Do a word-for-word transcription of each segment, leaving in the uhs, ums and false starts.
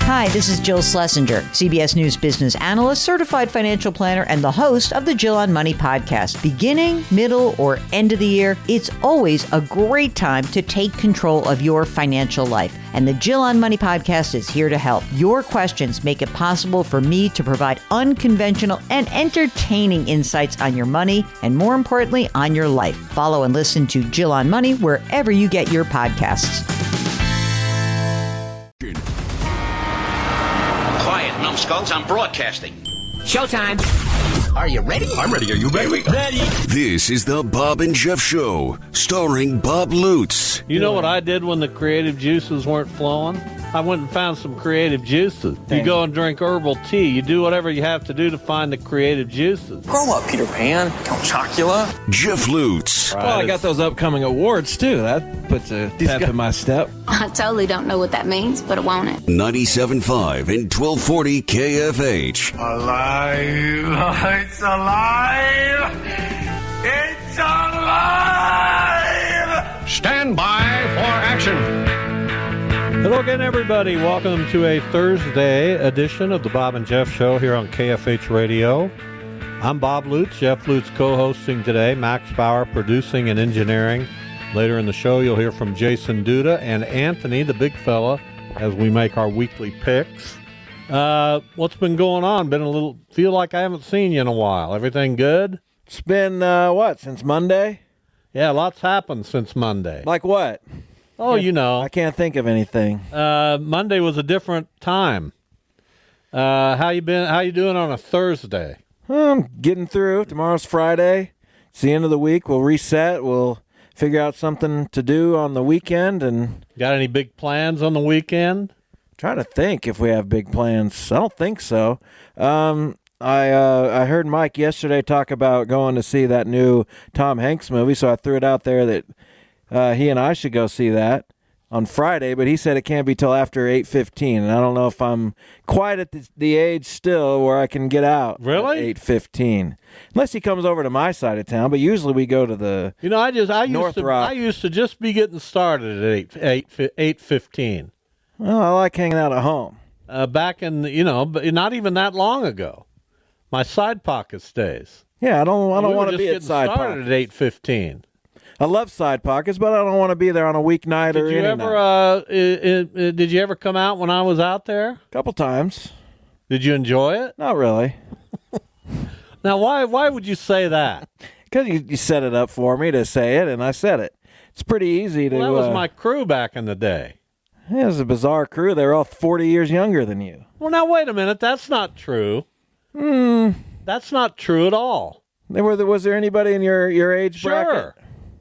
Hi, this is Jill Schlesinger, C B S News business analyst, certified financial planner, and the host of the Jill on Money podcast. Beginning, middle, or end of the year, it's always a great time to take control of your financial life. And the Jill on Money podcast is here to help. Your questions make it possible for me to provide unconventional and entertaining insights on your money, and more importantly, on your life. Follow and listen to Jill on Money wherever you get your podcasts. Quiet, numbskulls, I'm broadcasting. Showtime. Are you ready? I'm ready. Are you ready? Ready. This is the Bob and Jeff Show, starring Bob Lutz. You know what I did when the creative juices weren't flowing? I went and found some creative juices. You go and drink herbal tea. You do whatever you have to do to find the creative juices. Grow up, Peter Pan. Count Chocula. Jeff Lutz. Well, I got those upcoming awards, too. That puts a pep in my step. I totally don't know what that means, but I want it. ninety-seven point five and twelve forty K F H. Alive! It's alive! It's alive! Stand by for action. Hello again, everybody. Welcome to a Thursday edition of the Bob and Jeff Show here on K F H Radio. I'm Bob Lutz, Jeff Lutz co-hosting today, Max Bauer producing and engineering. Later in the show, you'll hear from Jason Duda and Anthony, the big fella, as we make our weekly picks. Uh, what's been going on? Been a little, feel like I haven't seen you in a while. Everything good? It's been, uh, what, since Monday? Yeah, lots happened since Monday. Like what? Oh, you know. I can't think of anything. Uh, Monday was a different time. Uh, how you been? How you doing on a Thursday? I'm getting through. Tomorrow's Friday. It's the end of the week. We'll reset. We'll figure out something to do on the weekend. And got any big plans on the weekend? Trying to think if we have big plans. I don't think so. Um, I uh, I heard Mike yesterday talk about going to see that new Tom Hanks movie, so I threw it out there that uh, he and I should go see that on Friday, but he said it can't be till after eight fifteen, and I don't know if I'm quite at the, the age still where I can get out really? at eight fifteen. Unless he comes over to my side of town, but usually we go to the You know, I just I North used to Rock. I used to just be getting started at eight eight eight fifteen. Well, I like hanging out at home. Uh, back in the, you know, but not even that long ago. My side pockets days. Yeah, I don't I don't we want to be at getting side started pockets at eight fifteen. I love side pockets, but I don't want to be there on a weeknight or Did you any ever? night. Uh, i- i- did you ever come out when I was out there? A couple times. Did you enjoy it? Not really. Now, why? Why would you say that? Because you, you set it up for me to say it, and I said it. It's pretty easy to. Well, that was uh, my crew back in the day. Yeah, it was a bizarre crew. They were all forty years younger than you. Well, now wait a minute. That's not true. Hmm. That's not true at all. There were. Was there anybody in your your age Sure. bracket?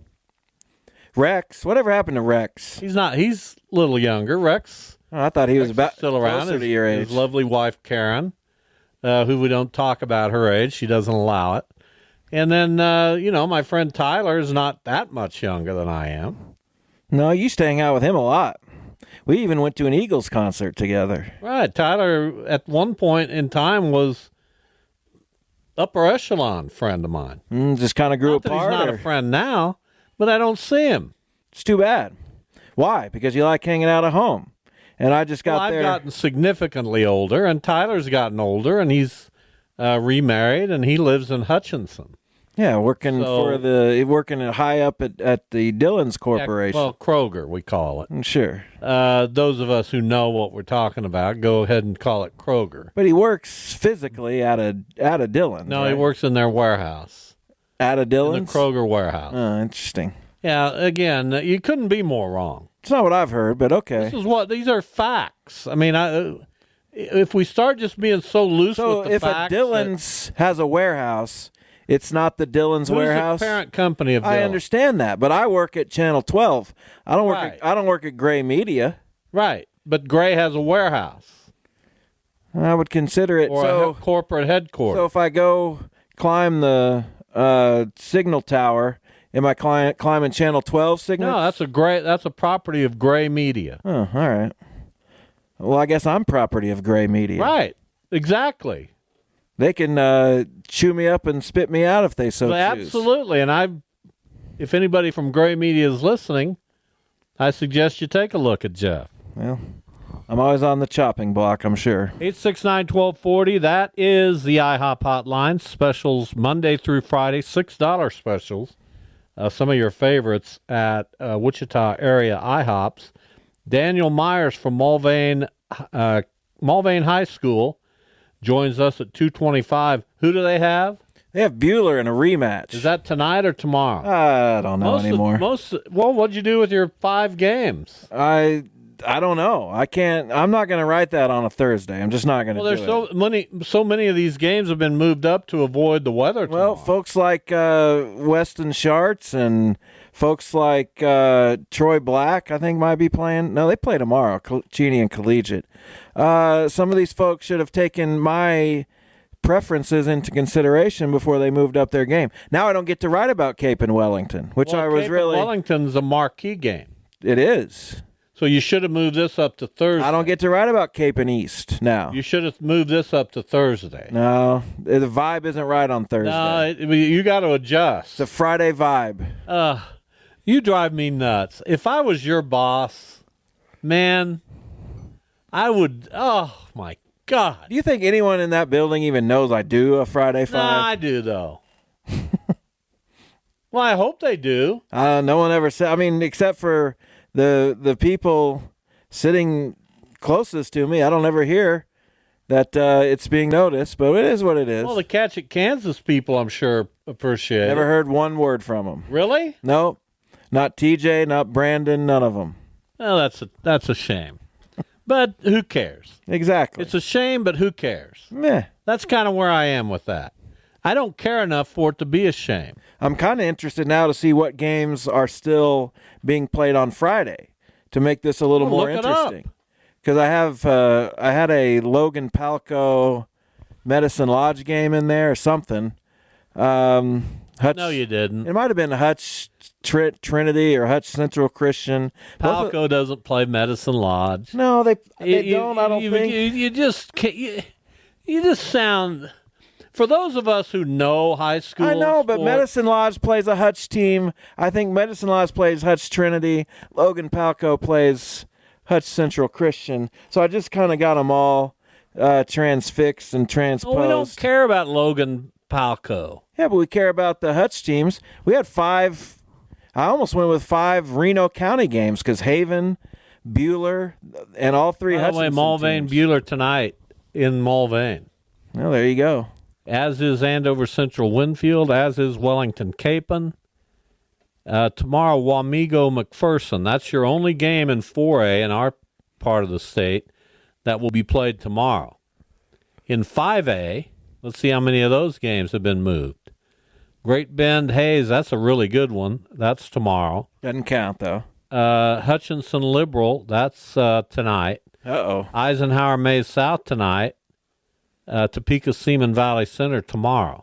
Rex. Whatever happened to Rex? He's not. He's a little younger. Rex. Oh, I thought he was about Still around. closer His, to your age. his lovely wife Karen, uh, who we don't talk about her age. She doesn't allow it. And then uh, you know, my friend Tyler is not that much younger than I am. No, you used to hang out with him a lot. We even went to an Eagles concert together. Right. Tyler at one point in time was upper echelon friend of mine. Mm, just kind of grew Not that apart. he's not or- a friend now, but I don't see him. It's too bad. Why? Because you like hanging out at home. And I just got Well, I've there. gotten significantly older, and Tyler's gotten older, and he's uh, remarried, and he lives in Hutchinson. Yeah, working So- for the working at high up at, at the Dillon's Corporation. Yeah, well, Kroger, we call it. Sure. Uh, those of us who know what we're talking about, go ahead and call it Kroger. But he works physically at a at a Dillon's. No, right? he works in their warehouse. at a In Dillon's. the Kroger warehouse. Oh, interesting. Yeah, again, you couldn't be more wrong. It's not what I've heard, but okay. This is what these are facts. I mean, I, if we start just being so loose So with the if a facts, Dillon's has a warehouse, it's not the Dillon's that, who's warehouse. the parent company of I Dillon? understand that, but I work at Channel twelve. I don't work. Right. At, I don't work at Gray Media. Right, but Gray has a warehouse I would consider it or so. a he- corporate headquarters. So if I go climb the uh, signal tower, am I cli- climbing Channel twelve signal? no, that's a Gray. That's a property of Gray Media. Oh, all right. Well, I guess I'm property of Gray Media. Right, exactly. They can uh, chew me up and spit me out if they so Well, choose. absolutely, and I, if anybody from Gray Media is listening, I suggest you take a look at Jeff. Well, I'm always on the chopping block, I'm sure. eight six nine, one two four zero. That is the IHOP hotline. Specials Monday through Friday, six dollars specials. Uh, some of your favorites at uh, Wichita area IHOPs. Daniel Myers from Mulvane, uh, Mulvane High School joins us at two twenty-five. Who do they have? They have Bueller in a rematch. Is that tonight or tomorrow? I don't know most anymore. Of, most well, what'd you do with your five games? I I don't know. I can't. I'm not going to write that on a Thursday. I'm just not going to. Well, do there's it. so many. So many of these games have been moved up to avoid the weather. Tomorrow. Well, folks like uh, Weston Schartz and folks like uh, Troy Black, I think, might be playing. No, they play tomorrow. Cheney and Collegiate. Uh, some of these folks should have taken my preferences into consideration before they moved up their game. Now I don't get to write about Cape and Wellington, which well, I was Cape really. And Wellington's a marquee game. It is. So you should have moved this up to Thursday. I don't get to write about Cape and East now. You should have moved this up to Thursday. No, the vibe isn't right on Thursday. No, it, you got to adjust. It's a Friday vibe. Uh, you drive me nuts. If I was your boss, man, I would. Oh my God! Do you think anyone in that building even knows I do a Friday five? Nah, I do though. Well, I hope they do. Uh, no one ever said. I mean, except for the the people sitting closest to me, I don't ever hear that uh, it's being noticed. But it is what it is. Well, the Catch It Kansas people, I'm sure, appreciate Never it. heard one word from them. Really? No, not T J, not Brandon, none of them. Well, that's a, that's a shame. But who cares? Exactly. It's a shame, but who cares? Meh. That's kind of where I am with that. I don't care enough for it to be a shame. I'm kind of interested now to see what games are still being played on Friday to make this a little Well, more look it interesting. Because I have uh, I had a Logan Palco Medicine Lodge game in there or something. Um, Hutch, No, you didn't. It might have been Hutch Tr- Trinity or Hutch Central Christian. Both Palco of, doesn't play Medicine Lodge. no, they they You- don't. I don't you, think. You, you just can't, you, you just sound. For those of us who know high school, I know, but sport, Medicine Lodge plays a Hutch team. I think Medicine Lodge plays Hutch Trinity. Logan Palco plays Hutch Central Christian. So I just kind of got them all uh, transfixed and transposed. Well, we don't care about Logan Palco. Yeah, but we care about the Hutch teams. We had five. I almost went with five Reno County games because Haven, Bueller, and all three By the way, Hutchinson Mulvane teams. Bueller tonight in Mulvane. Well, there you go. As is Andover Central Winfield, as is Wellington Capon. Uh, tomorrow, Wamego McPherson. That's your only game in four A in our part of the state that will be played tomorrow. In five A, let's see how many of those games have been moved. Great Bend Hayes, that's a really good one. That's tomorrow. Doesn't count, though. Uh, Hutchinson Liberal, that's uh, tonight. Uh-oh. Eisenhower Mays South tonight. Uh, Topeka Seaman Valley Center tomorrow.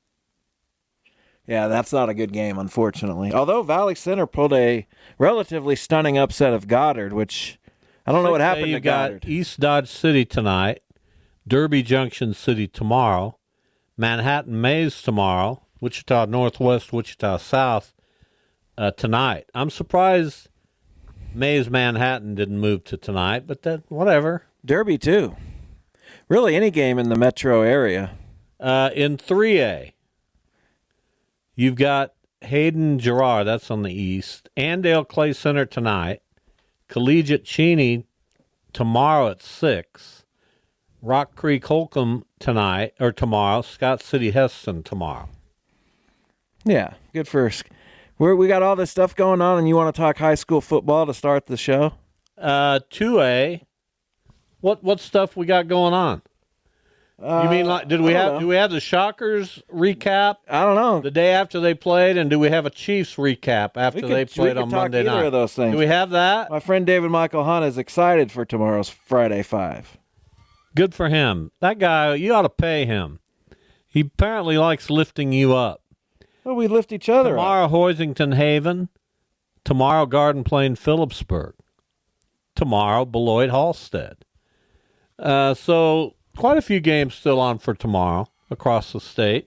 Yeah, that's not a good game, unfortunately. Although Valley Center pulled a relatively stunning upset of Goddard, which I don't know what happened you to got Goddard. East Dodge City tonight, Derby Junction City tomorrow, Manhattan Mays tomorrow, Wichita Northwest, Wichita South uh, tonight. I'm surprised Mays Manhattan didn't move to tonight, but that whatever. Derby, too. Really, any game in the metro area. Uh, in three A, you've got Hayden Girard, that's on the east. Andale Clay Center tonight. Collegiate Cheney tomorrow at six. Rock Creek Holcomb tonight, or tomorrow. Scott City Heston tomorrow. Yeah, good for us. We're, we got all this stuff going on, and you want to talk high school football to start the show? Uh, two A, what what stuff we got going on? Uh, You mean like did we I don't have know. do we have the Shockers recap I don't know. the day after they played, and do we have a Chiefs recap after We could- they we played could on talk Monday either night? of those things. Do we have that? My friend David Michael Hunt is excited for tomorrow's Friday Five. Good for him. That guy, you ought to pay him. He apparently likes lifting you up. Well, we lift each other up. Tomorrow, Hoisington Haven. Tomorrow, Garden Plain Phillipsburg. Tomorrow, Beloit Halstead. Uh, so, quite a few games still on for tomorrow across the state.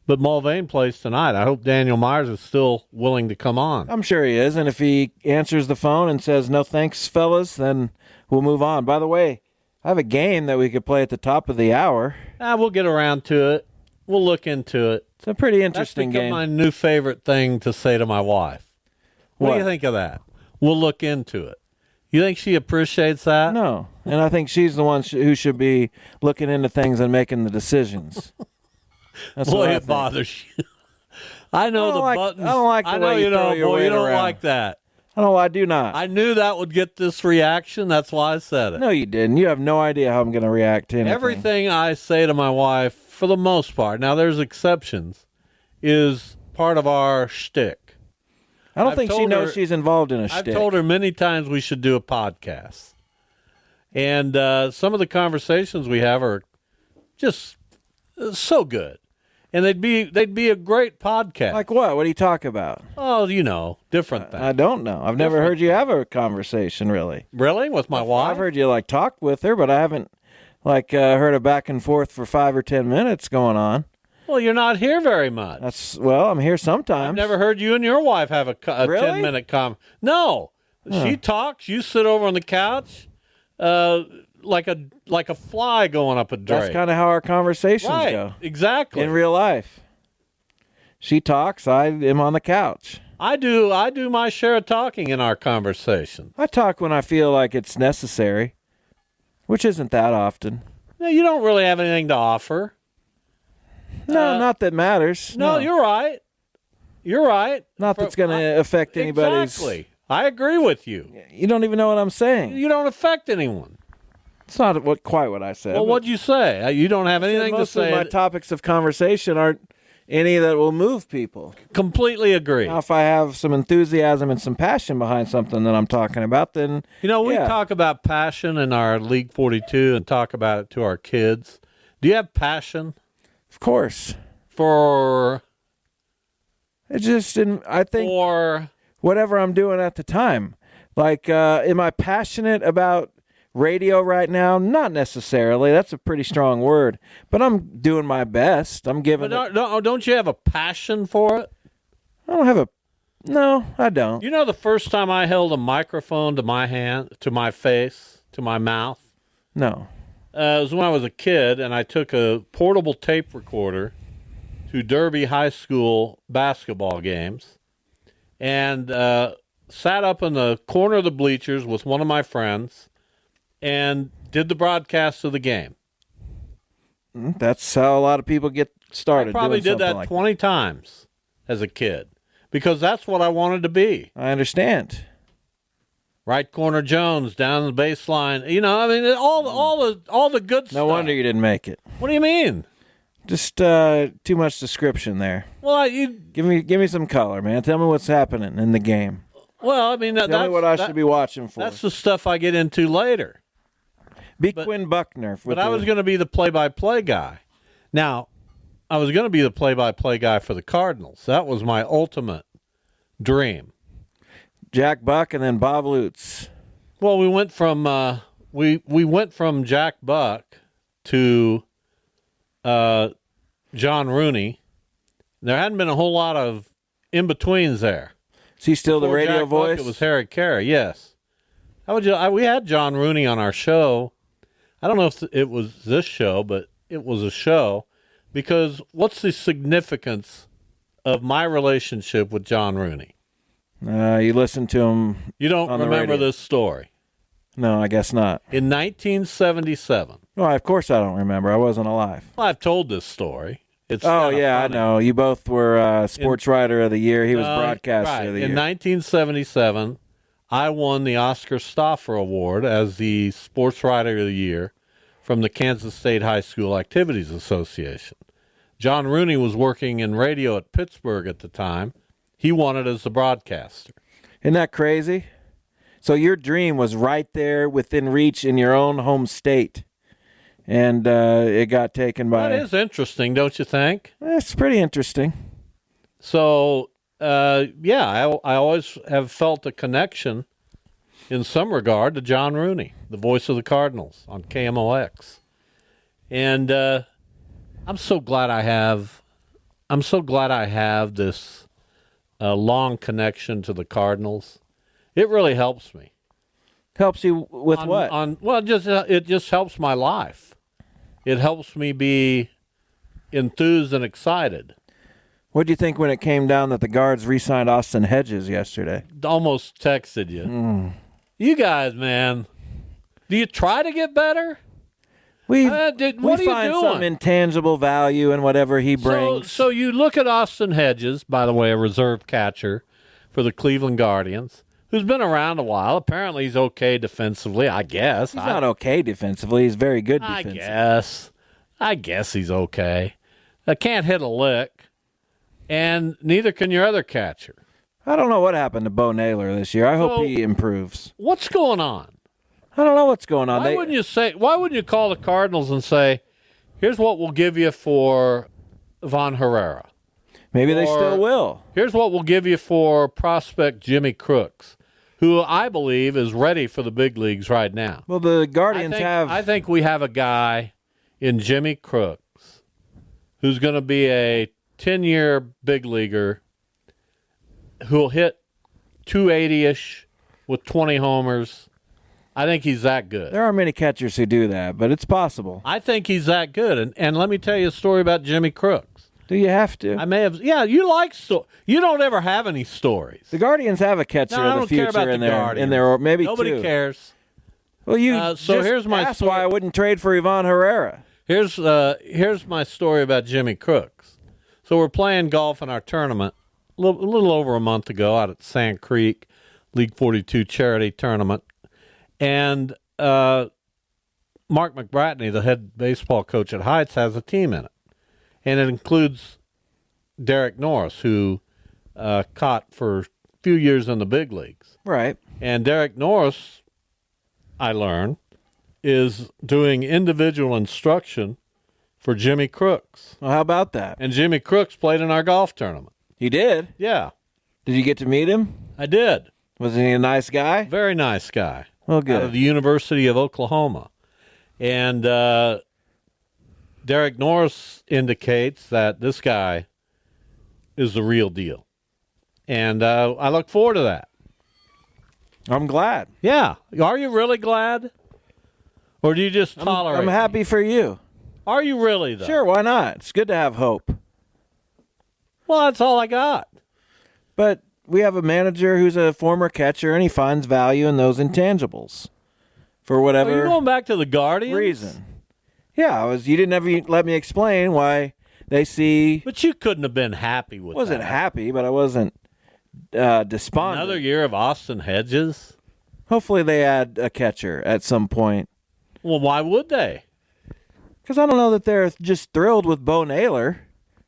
But Mulvane plays tonight. I hope Daniel Myers is still willing to come on. I'm sure he is, and if he answers the phone and says, no thanks, fellas, then we'll move on. By the way, I have a game that we could play at the top of the hour. Ah, we'll get around to it. We'll look into it. It's a pretty interesting That's become game. my new favorite thing to say to my wife. What, What? do you think of that? We'll look into it. You think she appreciates that? No, and I think she's the one sh- who should be looking into things and making the decisions. That's Boy, what I it think. bothers you. I know I don't the like- buttons. I don't like the I know way you you throw don't. your Boy, you weight don't around. like that. Oh, I do not. I knew that would get this reaction. That's why I said it. No, you didn't. You have no idea how I'm going to react to anything. Everything I say to my wife, for the most part, now there's exceptions, is part of our shtick. I don't I've think she told knows her- she's involved in a I've shtick. told her many times we should do a podcast. And uh, some of the conversations we have are just uh, so good. And they'd be they'd be a great podcast. Like what? What do you talk about? Oh, you know, different things. I don't know. I've never heard you have a conversation, really. Really? With my wife? I've heard you, like, talk with her, but I haven't, like, uh, heard a back and forth for five or ten minutes going on. Well, you're not here very much. That's Well, I'm here sometimes. I've never heard you and your wife have a, co- a Really? ten-minute com. No. She talks. You sit over on the couch uh, like a like a fly going up a drape. That's kind of how our conversations right. go. Exactly. In real life. She talks, I am on the couch. I do I do my share of talking in our conversation. I talk when I feel like it's necessary, which isn't that often. No, you don't really have anything to offer. No, Uh, not that matters. No, you're right. You're right. Not For- that's going to affect anybody's. Exactly. I agree with you. You don't even know what I'm saying. You don't affect anyone. It's not what quite what I said. Well, but what'd you say? Uh, You don't have anything to most say. of my topics of conversation aren't any that will move people. Completely agree. Now, if I have some enthusiasm and some passion behind something that I'm talking about, then You know, we yeah. talk about passion in our League forty-two and talk about it to our kids. Do you have passion Of course, for it just didn't. I think for whatever I'm doing at the time. Like, uh, am I passionate about radio right now? Not necessarily. That's a pretty strong word. But I'm doing my best. I'm giving. but It, don't, don't don't you have a passion for it? I don't have a. No, I don't. You know, the first time I held a microphone to my hand, to my face, to my mouth, No. uh, it was when I was a kid, and I took a portable tape recorder to Derby High School basketball games, and uh, sat up in the corner of the bleachers with one of my friends, and did the broadcast of the game. That's how a lot of people get started. I probably doing did that something like twenty times as a kid because that's what I wanted to be. I understand. Right corner Jones down the baseline. You know, I mean, all the all the all the good No stuff. wonder you didn't make it. What do you mean? Just uh, too much description there. Well, I, you Give me, give me some color, man. Tell me what's happening in the game. well, I mean, that, Tell that's me what I that- should be watching for. That's the stuff I get into later. Be but- Quinn Buckner. With But I the- was going to be the play-by-play guy. Now, I was going to be the play-by-play guy for the Cardinals. That was my ultimate dream. Jack Buck and then Bob Lutz. Well, we went from uh, we we went from Jack Buck to uh, John Rooney. There hadn't been a whole lot of in-betweens there. Is he still Before the radio Jack voice? Buck, it was Harry Carey, yes. How would you? I, we had John Rooney on our show. I don't know if it was this show, but it was a show because what's the significance of my relationship with John Rooney? Uh, you listen to him. You don't on the remember radio. this story. No, I guess not. In nineteen seventy-seven, Well, of course I don't remember. I wasn't alive. well, I've told this story. It's Oh, kinda yeah, funny. I know. You both were uh, sports writer of the year. He was Uh, broadcaster right. of the In year. nineteen seventy-seven, I won the Oscar Stauffer Award as the Sports Writer of the Year from the Kansas State High School Activities Association. John Rooney was working in radio at Pittsburgh at the time. He won it as the broadcaster. Isn't that crazy? So your dream was right there within reach in your own home state. And uh, it got taken by... That is interesting, don't you think? It's pretty interesting. So, uh, yeah, I, I always have felt a connection in some regard to John Rooney, the voice of the Cardinals on K M O X. And uh, I'm so glad I have I'm so glad I have this uh, long connection to the Cardinals. It really helps me. Helps you with on, what? On well, just uh, it just helps my life. It helps me be enthused and excited. What do you think when it came down that the Guards re-signed Austin Hedges yesterday? Almost texted you. Mm. You guys, man, do you try to get better? We uh, did, what we are find you doing? some intangible value in whatever he brings. So, so you look at Austin Hedges, by the way, a reserve catcher for the Cleveland Guardians, who's been around a while. Apparently he's okay defensively, I guess. He's I, not okay defensively. He's very good I defensively. guess. I guess he's okay. I can't hit a lick, and neither can your other catcher. I don't know what happened to Bo Naylor this year. I So, hope he improves. What's going on? I don't know what's going on. Why They, wouldn't you say? Why wouldn't you call the Cardinals and say, "Here's what we'll give you for Von Herrera. maybe they or- still will. Here's what we'll give you for prospect Jimmy Crooks, who I believe is ready for the big leagues right now." Well, the I Guardians think, have. I think we have a guy in Jimmy Crooks who's going to be a ten-year big leaguer who'll hit two eighty-ish with twenty homers. I think he's that good. There aren't many catchers who do that, but it's possible. I think he's that good. And and let me tell you a story about Jimmy Crooks. Do you have to? I may have. Yeah, you like sto- You don't ever have any stories. The Guardians have a catcher No, I of the don't care future about in the there, Guardians. in there, or maybe Nobody two. cares. Well, you. Uh, so just here's my asked story. why I wouldn't trade for Ivan Herrera. Here's uh, here's my story about Jimmy Crooks. So we're playing golf in our tournament a little, a little over a month ago out at Sand Creek, League forty-two charity tournament, and uh, Mark McBratney, the head baseball coach at Heights, has a team in it, and it includes Derek Norris, who uh, caught for a few years in the big leagues. Right. And Derek Norris, I learned, is doing individual instruction for Jimmy Crooks. Well, how about that? And Jimmy Crooks played in our golf tournament. You did? Yeah, Did you get to meet him? I did. Wasn't he a nice guy? Very nice guy. Well, good. Out of the University of Oklahoma. And uh, Derek Norris indicates that this guy is the real deal. And uh, I look forward to that. I'm glad. Yeah. Are you really glad? Or do you just I'm, tolerate I'm happy me? for you. Are you really, though? Sure, why not? It's good to have hope. Well, that's all I got. But we have a manager who's a former catcher, and he finds value in those intangibles for Are whatever you going back to the Guardians? reason. Yeah, I was. You didn't ever let me explain why they see. But you couldn't have been happy with Wasn't that. happy, but I wasn't uh, despondent. Another year of Austin Hedges? Hopefully, they add a catcher at some point. Well, why would they? Because I don't know that they're just thrilled with Bo Naylor.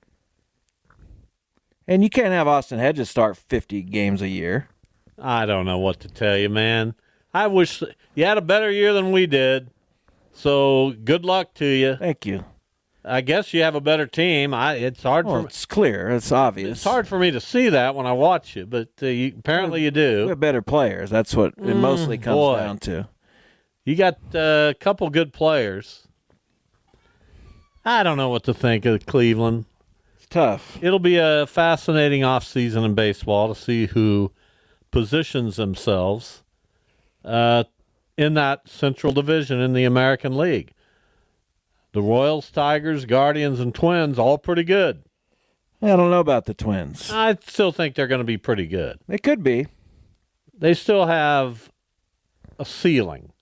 And you can't have Austin Hedges start fifty games a year. I don't know what to tell you, man. I wish you had a better year than we did. So good luck to you. Thank you. I guess you have a better team. I it's hard Well, for it's clear. It's obvious. it's hard for me to see that when I watch you, but uh, you, apparently you We do. have better players. That's what it mostly comes boy. down to. You got uh, a couple good players. I don't know what to think of Cleveland. It's tough. It'll be a fascinating offseason in baseball to see who positions themselves uh, in that Central Division in the American League. The Royals, Tigers, Guardians, and Twins, all pretty good. I don't know about the Twins. I still think they're going to be pretty good. They could be. They still have a ceiling.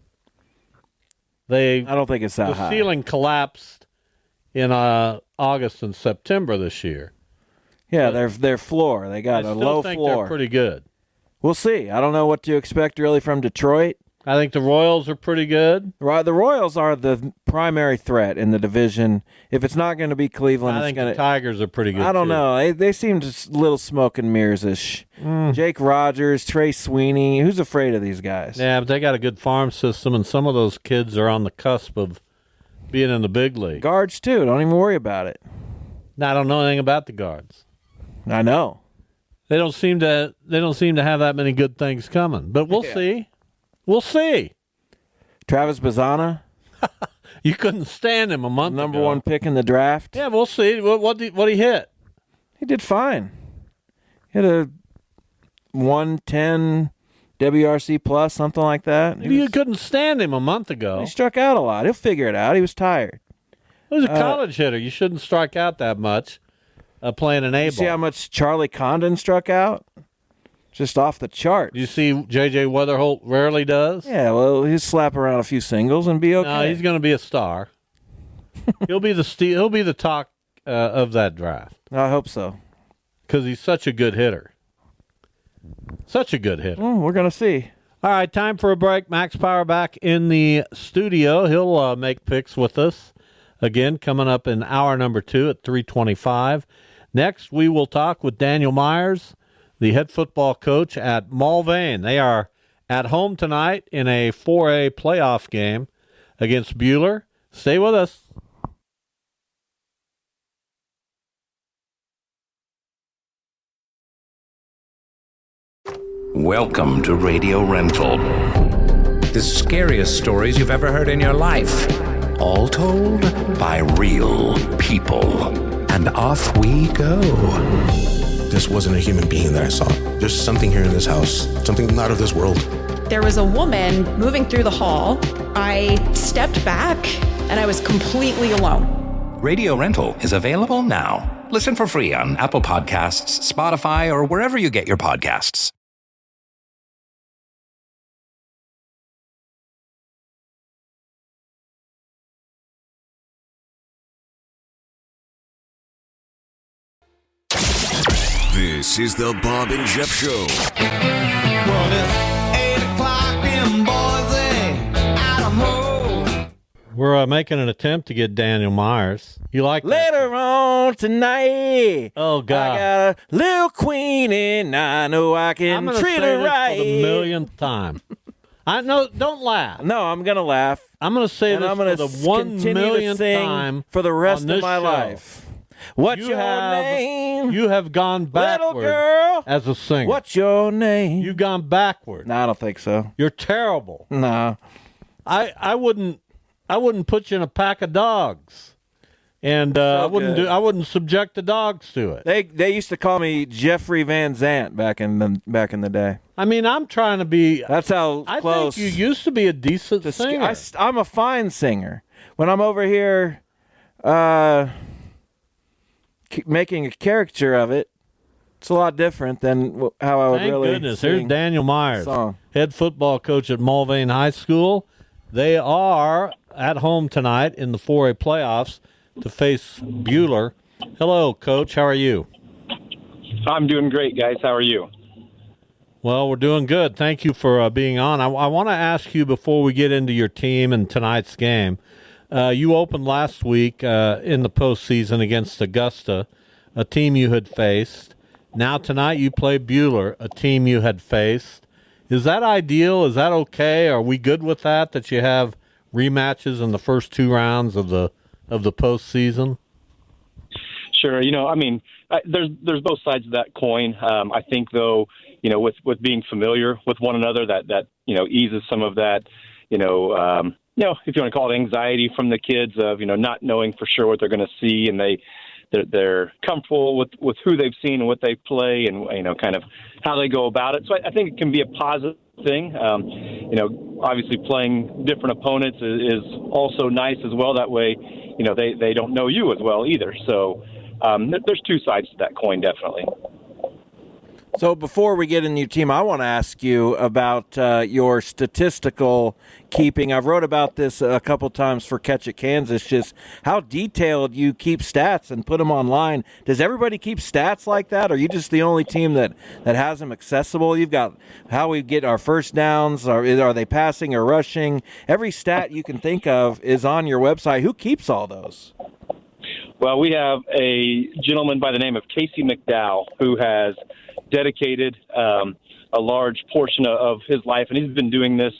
They I don't think it's that the high. ceiling collapsed in uh, August and September this year. Yeah, their their floor. They I got a still low think floor. they're pretty good. We'll see. I don't know what to expect really from Detroit. I think the Royals are pretty good. Right, the Royals are the primary threat in the division. If it's not going to be Cleveland, I it's think going the to. Tigers are pretty good. I don't too. know. They, they seem just a little smoke and mirrors ish. Mm. Jake Rogers, Trey Sweeney. Who's afraid of these guys? Yeah, but they got a good farm system, and some of those kids are on the cusp of being in the big league. Guards too. Don't even worry about it. Now, I don't know anything about the Guards. I know. They don't seem to. They don't seem to have that many good things coming. But we'll Yeah. see. We'll see. Travis Bazzana, You couldn't stand him a month number ago. one pick in the draft. Yeah, we'll see. What what did what he hit? He did fine. He had a one ten W R C plus, something like that. You was, couldn't stand him a month ago. He struck out a lot. He'll figure it out. He was tired. He was a Uh, college hitter. You shouldn't strike out that much uh, playing an A You ball. see how much Charlie Condon struck out? Just off the chart. You see J J Weatherholt rarely does? Yeah, well, he'll slap around a few singles and be okay. No, he's going to be a star. he'll be the ste- he'll be the talk uh, of that draft. I hope so. Because he's such a good hitter. Such a good hitter. Well, we're going to see. All right, time for a break. Max Power back in the studio. He'll uh, make picks with us again coming up in hour number two at three twenty-five. Next, we will talk with Daniel Myers, the head football coach at Mulvane. They are at home tonight in a four A playoff game against Buhler. Stay with us. Welcome to Radio Rental. The scariest stories you've ever heard in your life. All told by real people. And off we go. This wasn't a human being that I saw. There's something here in this house, something not of this world. There was a woman moving through the hall. I stepped back and I was completely alone. Radio Rental is available now. Listen for free on Apple Podcasts, Spotify, or wherever you get your podcasts. This is the Bob and Jeff Show. Well, it's eight o'clock in Boise, Idaho. We're uh, making an attempt to get Daniel Myers. You like that? Later on tonight. Oh, God. I got a little queen and I know I can I'm gonna treat say her this right. for the millionth time. I know. Don't laugh. No, I'm going to laugh. I'm going to say and this I'm gonna for the one continue millionth to sing time for the rest on of this my show. life. What's you your have, name? You have gone backward Little girl. as a singer. What's your name? You've gone backward. No, I don't think so. You're terrible. No. I, I wouldn't I wouldn't put you in a pack of dogs. And uh, So I wouldn't good. do I wouldn't subject the dogs to it. They they used to call me Jeffrey Van Zant back in the back in the day. I mean, I'm trying to be That's how I close. think you used to be a decent to sk- singer. I, I'm a fine singer. When I'm over here uh, k- making a caricature of it, it's a lot different than w- how I would Thank really goodness. sing Here's Daniel Myers, song. head football coach at Mulvane High School. They are at home tonight in the four A playoffs to face Buhler. Hello, Coach. How are you? I'm doing great, guys. How are you? Well, we're doing good. Thank you for uh, being on. I, I want to ask you before we get into your team and tonight's game. Uh, you opened last week uh, in the postseason against Augusta, a team you had faced. Now tonight you play Buhler, a team you had faced. Is that ideal? Is that okay? Are we good with that, that you have rematches in the first two rounds of the of the postseason? Sure. You know, I mean, I, there's there's both sides of that coin. Um, I think, though, you know, with, with being familiar with one another, that, that you know, eases some of that, you know, um, you know, if you want to call it anxiety from the kids of, you know, not knowing for sure what they're going to see, and they they're, they're comfortable with, with who they've seen and what they play, and you know, kind of how they go about it. So I, I think it can be a positive thing. Um, you know, obviously playing different opponents is, is also nice as well. That way, you know, they, they don't know you as well either. So um, there's two sides to that coin, definitely. So before we get into your team, I want to ask you about uh, your statistical keeping. I've wrote about this a couple times for Catch It Kansas, just how detailed you keep stats and put them online. Does everybody keep stats like that? Or are you just the only team that, that has them accessible? You've got how we get our first downs. Are, are they passing or rushing? Every stat you can think of is on your website. Who keeps all those? Well, we have a gentleman by the name of Casey McDowell who has dedicated um, a large portion of his life, and he's been doing this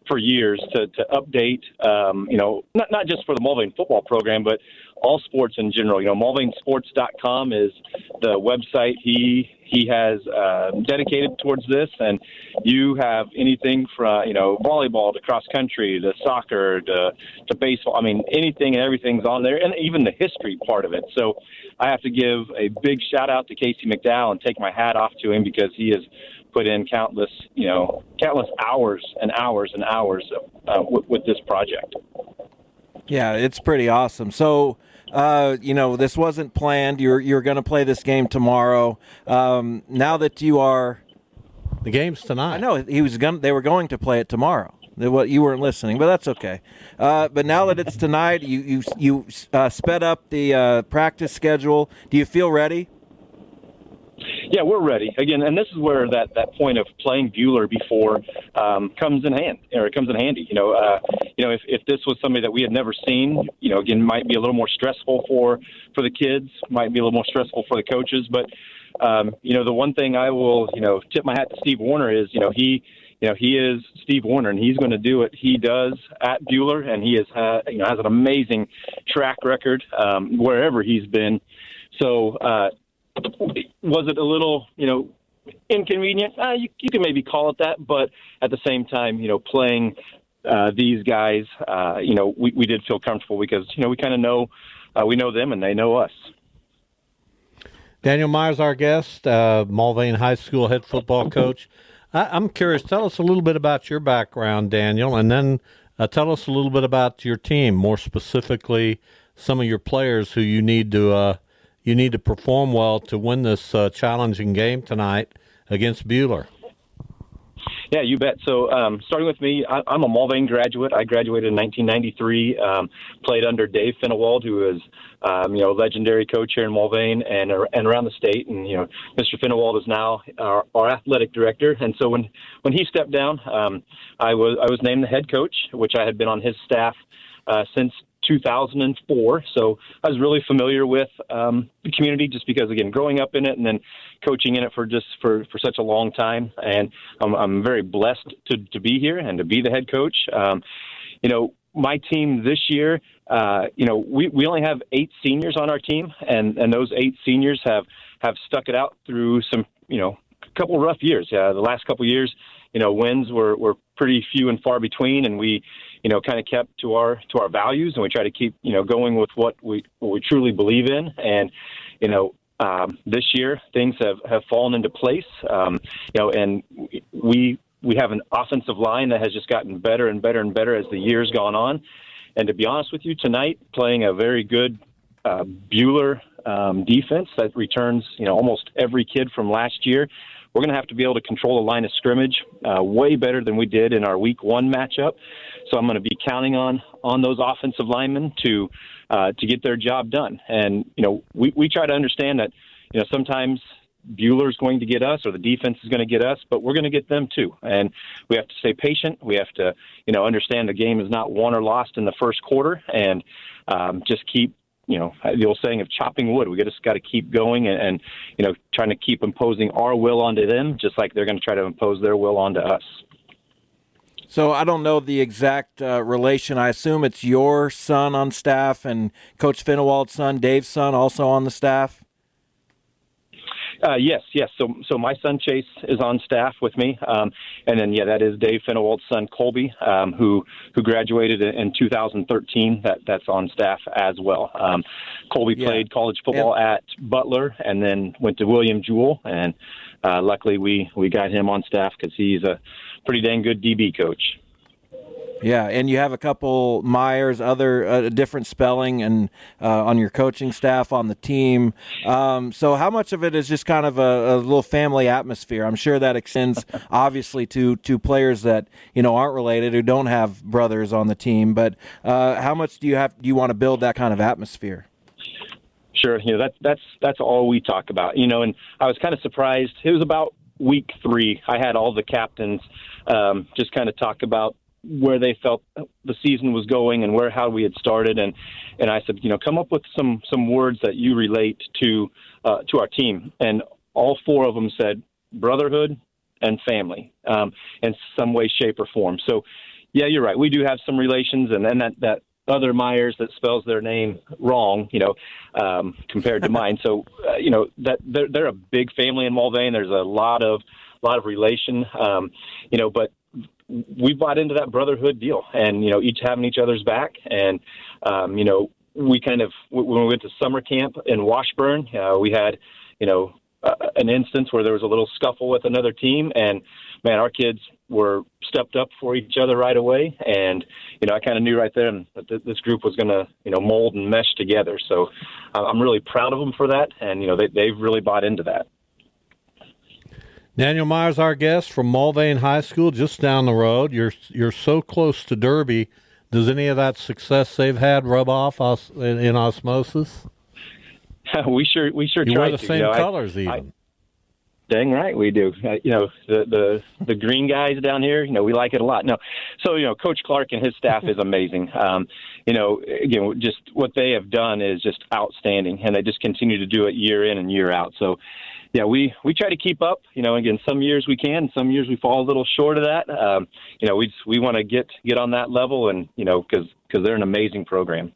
for years to, to update, um, you know, not, not just for the Mulvane football program, but all sports in general. You know, mulvane sports dot com is the website he he has uh, dedicated towards this, and you have anything from, you know, volleyball to cross country to soccer to, to baseball. I mean, anything and everything's on there, and even the history part of it. So I have to give a big shout out to Casey McDowell and take my hat off to him, because he has put in countless, you know, countless hours and hours and hours uh, with, with this project. Yeah, it's pretty awesome. So, uh, you know, this wasn't planned. You're you're going to play this game tomorrow. Um, now that you are, the game's tonight. I know he was going. They were going to play it tomorrow. They, well, you weren't listening, but that's okay. Uh, but now that it's tonight, you you you uh, sped up the uh, practice schedule. Do you feel ready? Yeah, we're ready again, and this is where that, that point of playing Buhler before um, comes in hand, or it comes in handy. You know, uh, you know, if, if this was somebody that we had never seen, you know, again, might be a little more stressful for, for the kids, might be a little more stressful for the coaches. But um, you know, the one thing I will, you know, tip my hat to Steve Warner is, you know, he, you know, he is Steve Warner, and he's going to do what he does at Buhler, and he has, uh, you know, has an amazing track record um, wherever he's been. So. Uh, Was it a little, you know, inconvenient? Uh, you, you can maybe call it that, but at the same time, you know, playing uh, these guys, uh, you know, we, we did feel comfortable because, you know, we kind of know, uh, we know them and they know us. Daniel Myers, our guest, uh, Mulvane High School head football coach. I, I'm curious, tell us a little bit about your background, Daniel, and then uh, tell us a little bit about your team, more specifically some of your players who you need to uh, you need to perform well to win this uh, challenging game tonight against Buhler. Yeah, you bet. So um, starting with me, I, I'm a Mulvane graduate. I graduated in nineteen ninety-three, um, played under Dave Finnewald, who is, um, you know, legendary coach here in Mulvane and, and around the state. And, you know, Mister Finnewald is now our, our athletic director. And so when, when he stepped down, um, I was I was named the head coach, which I had been on his staff uh, since two thousand four. So I was really familiar with um, the community just because, again, growing up in it and then coaching in it for just for, for such a long time. And I'm, I'm very blessed to, to be here and to be the head coach. Um, you know, my team this year, uh, you know, we, we only have eight seniors on our team, and, and those eight seniors have, have stuck it out through some, you know, a couple rough years. Uh, the last couple years, you know, wins were, were pretty few and far between, and we, you know, kind of kept to our to our values, and we try to keep, you know, going with what we what we truly believe in. And, you know, um, this year things have, have fallen into place. Um, you know, and we we have an offensive line that has just gotten better and better and better as the year's gone on. And to be honest with you, tonight playing a very good uh, Buhler um, defense that returns, you know, almost every kid from last year. We're going to have to be able to control the line of scrimmage uh, way better than we did in our week one matchup. So I'm going to be counting on on those offensive linemen to uh, to get their job done. And, you know, we, we try to understand that, you know, sometimes Buhler's going to get us or the defense is going to get us, but we're going to get them too. And we have to stay patient. We have to, you know, understand the game is not won or lost in the first quarter, and um, just keep, you know, the old saying of chopping wood. We just got to keep going and, and, you know, trying to keep imposing our will onto them, just like they're going to try to impose their will onto us. So I don't know the exact uh, relation. I assume it's your son on staff and Coach Finnewald's son, Dave's son, also on the staff? Uh, yes, yes. So, so my son Chase is on staff with me, um, and then yeah, that is Dave Finnewald's son Colby, um, who who graduated in two thousand thirteen. That that's on staff as well. Um, Colby yeah. played college football yeah. at Butler, and then went to William Jewell, and uh, luckily we we got him on staff because he's a pretty dang good D B coach. Yeah, and you have a couple Myers, other uh, different spelling, and uh, on your coaching staff on the team. Um, so how much of it is just kind of a, a little family atmosphere? I'm sure that extends obviously to to players that, you know, aren't related, who don't have brothers on the team. But uh, how much do you have? Do you want to build that kind of atmosphere? Sure, you know that's that's that's all we talk about. You know, and I was kind of surprised. It was about week three. I had all the captains um, just kind of talk about where they felt the season was going and where how we had started, and and I said, you know, come up with some some words that you relate to uh, to our team, and all four of them said brotherhood and family, um, in some way, shape, or form. So, yeah, you're right. We do have some relations, and then that, that other Myers that spells their name wrong, you know, um, compared to mine. So, uh, you know, that they're, they're a big family in Mulvane. There's a lot of lot of relation, um, you know, but we bought into that brotherhood deal, and you know, each having each other's back, and um, you know, we kind of when we went to summer camp in Washburn, uh, we had, you know, uh, an instance where there was a little scuffle with another team, and man, our kids were stepped up for each other right away, and you know, I kind of knew right then that th- this group was going to, you know, mold and mesh together. So uh, I'm really proud of them for that, and you know, they, they've really bought into that. Daniel Myers, our guest from Mulvane High School, just down the road. You're you're so close to Derby. Does any of that success they've had rub off os- in, in osmosis? we sure we sure you try wear the to. same you know, colors I, even. I, dang right we do. Uh, you know, the, the the green guys down here. You know, we like it a lot. No, so you know, Coach Clark and his staff is amazing. Um, you know, again, just what they have done is just outstanding, and they just continue to do it year in and year out. So. Yeah, we, we try to keep up. You know, again, some years we can, some years we fall a little short of that. Um, you know, we we want to get get on that level, and you know, because because they're an amazing program.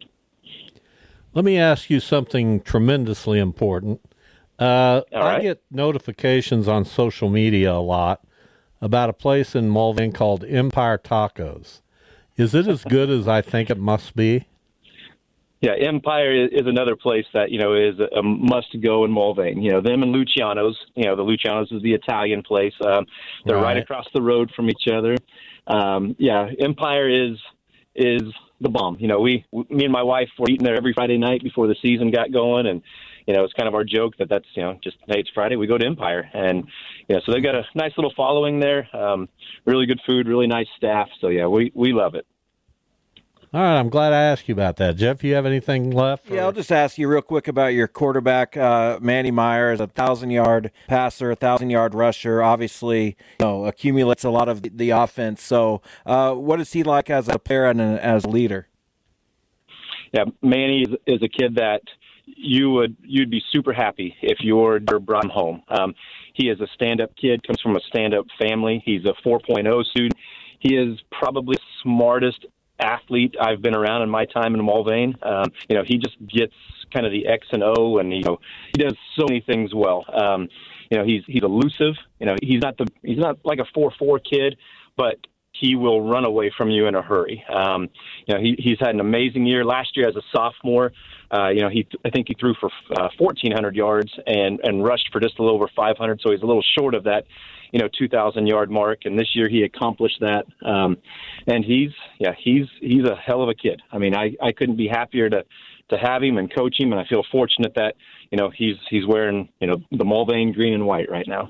Let me ask you something tremendously important. Uh, All right. I get notifications on social media a lot about a place in Mulvane called Empire Tacos. Is it as good as I think it must be? Yeah, Empire is another place that, you know, is a must-go in Mulvane. You know, them and Luciano's. You know, the Luciano's is the Italian place. Um, they're right. right across the road from each other. Um, yeah, Empire is is the bomb. You know, we, me and my wife were eating there every Friday night before the season got going, and you know, it's kind of our joke that that's, you know, just, hey, it's Friday, we go to Empire, and you know, so they've got a nice little following there. Um, really good food, really nice staff. So yeah, we we love it. All right, I'm glad I asked you about that. Jeff, you have anything left? Yeah, I'll just ask you real quick about your quarterback, uh, Manny Myers, a thousand-yard passer, a thousand-yard rusher, obviously, you know, accumulates a lot of the, the offense. So uh, what is he like as a player and a, as a leader? Yeah, Manny is, is a kid that you would you'd be super happy if you were brought him home. Um, he is a stand-up kid, comes from a stand-up family. He's a four point oh student. He is probably the smartest athlete I've been around in my time in Mulvane. Um, you know, he just gets kind of the X and O, and you know, he does so many things well. Um, you know, he's he's elusive. You know, he's not the he's not like a four four kid, but he will run away from you in a hurry. Um, you know, he, he's had an amazing year last year as a sophomore. Uh, you know, he I think he threw for uh, fourteen hundred yards and and rushed for just a little over five hundred. So he's a little short of that, you know, two thousand yard mark. And this year he accomplished that. Um, and he's, yeah, he's, he's a hell of a kid. I mean, I, I couldn't be happier to, to have him and coach him. And I feel fortunate that, you know, he's, he's wearing, you know, the Mulvane green and white right now.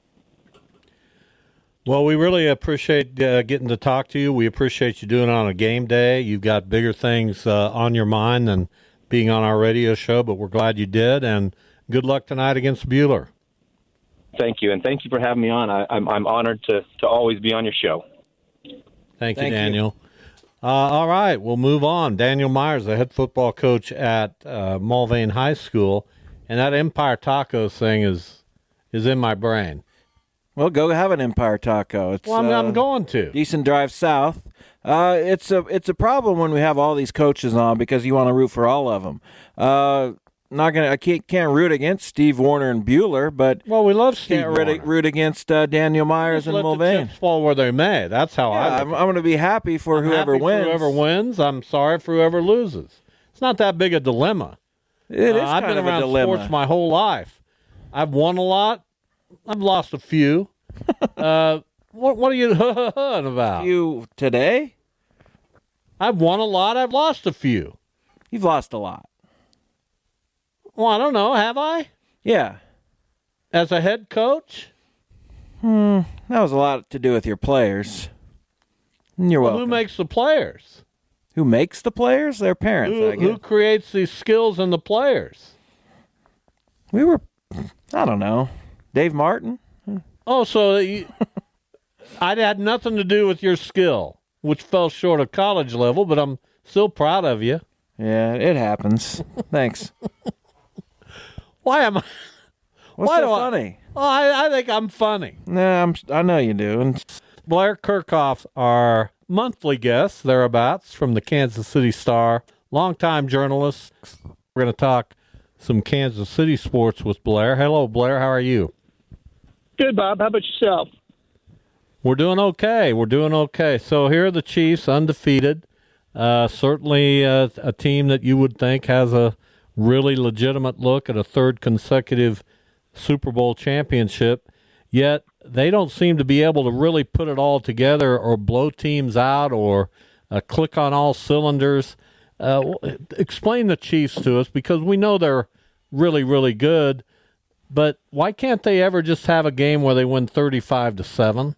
Well, we really appreciate uh, getting to talk to you. We appreciate you doing it on a game day. You've got bigger things uh, on your mind than being on our radio show, but we're glad you did. And good luck tonight against Buhler. Thank you, and thank you for having me on. I, I'm I'm honored to, to always be on your show. Thank you, Thank Daniel. You. Uh, all right, we'll move on. Daniel Myers, the head football coach at uh, Mulvane High School, and that Empire Tacos thing is is in my brain. Well, go have an Empire Taco. It's, well, I'm, uh, I'm going to. Decent drive south. Uh, it's a it's a problem when we have all these coaches on because you want to root for all of them. Uh, not gonna I can't can't root against Steve Warner and Buhler, but well, we love Steve can't Warner. root, root against uh, Daniel Myers Just and let Mulvane. the chips fall where they may. That's how yeah, I. I'm, I'm going to be happy for I'm whoever happy wins. For whoever wins, I'm sorry for whoever loses. It's not that big a dilemma. It uh, is I've kind been of around a dilemma. sports my whole life. I've won a lot. I've lost a few. uh, what what are you about? You today? I've won a lot. I've lost a few. You've lost a lot. Well, I don't know. Have I? Yeah. As a head coach? Hmm. That was a lot to do with your players. You're well, welcome. Who makes the players? Who makes the players? Their parents, Who, I guess. who creates these skills in the players? We were, I don't know, Dave Martin? Oh, so you, I had nothing to do with your skill, which fell short of college level, but I'm still proud of you. Yeah, it happens. Thanks. Why am I? What's why so do funny? I, oh, I, I think I'm funny. Nah, I'm, I know you do. And Blair Kirchhoff, our monthly guest, thereabouts, from the Kansas City Star, longtime journalist. We're going to talk some Kansas City sports with Blair. Hello, Blair. How are you? Good, Bob. How about yourself? We're doing okay. We're doing okay. So here are the Chiefs, undefeated. Uh, certainly uh, a team that you would think has a really legitimate look at a third consecutive Super Bowl championship, yet they don't seem to be able to really put it all together or blow teams out or uh, click on all cylinders. Uh, explain the Chiefs to us, because we know they're really, really good, but why can't they ever just have a game where they win thirty-five to seven?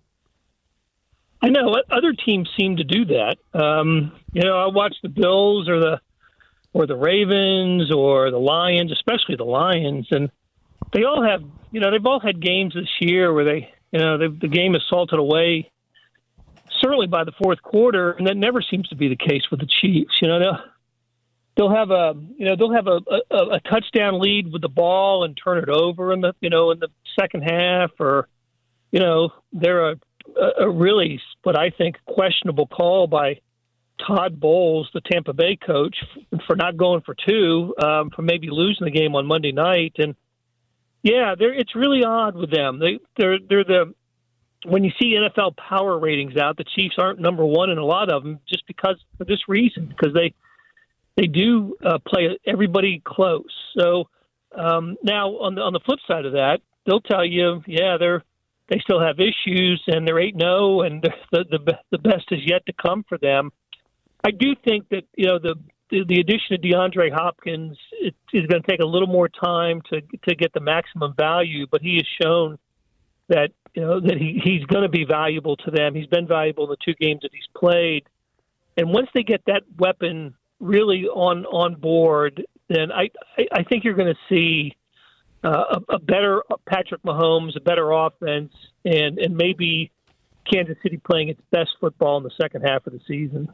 I know other teams seem to do that. Um, you know, I watch the Bills or the or the Ravens or the Lions, especially the Lions, and they all have, you know, they've all had games this year where they, you know, the game is salted away, certainly by the fourth quarter, and that never seems to be the case with the Chiefs. You know, they'll, they'll have a, you know, they'll have a, a, a touchdown lead with the ball and turn it over in the, you know, in the second half, or, you know, they're a, a really, what I think, questionable call by Todd Bowles, the Tampa Bay coach, for not going for two, um, for maybe losing the game on Monday night. And yeah, they're, it's really odd with them. They, they're, they're the, when you see N F L power ratings out, the Chiefs aren't number one in a lot of them, just because for this reason, because they, they do uh, play everybody close. So um, now on the, on the flip side of that, they'll tell you, yeah, they're, they still have issues and they're eight and oh and the, the, the best is yet to come for them. I do think that, you know, the the, the addition of DeAndre Hopkins it, is going to take a little more time to to get the maximum value, but he has shown that, you know, that he, he's going to be valuable to them. He's been valuable in the two games that he's played. And once they get that weapon really on on board, then I, I, I think you're going to see uh, a, a better Patrick Mahomes, a better offense, and, and maybe Kansas City playing its best football in the second half of the season.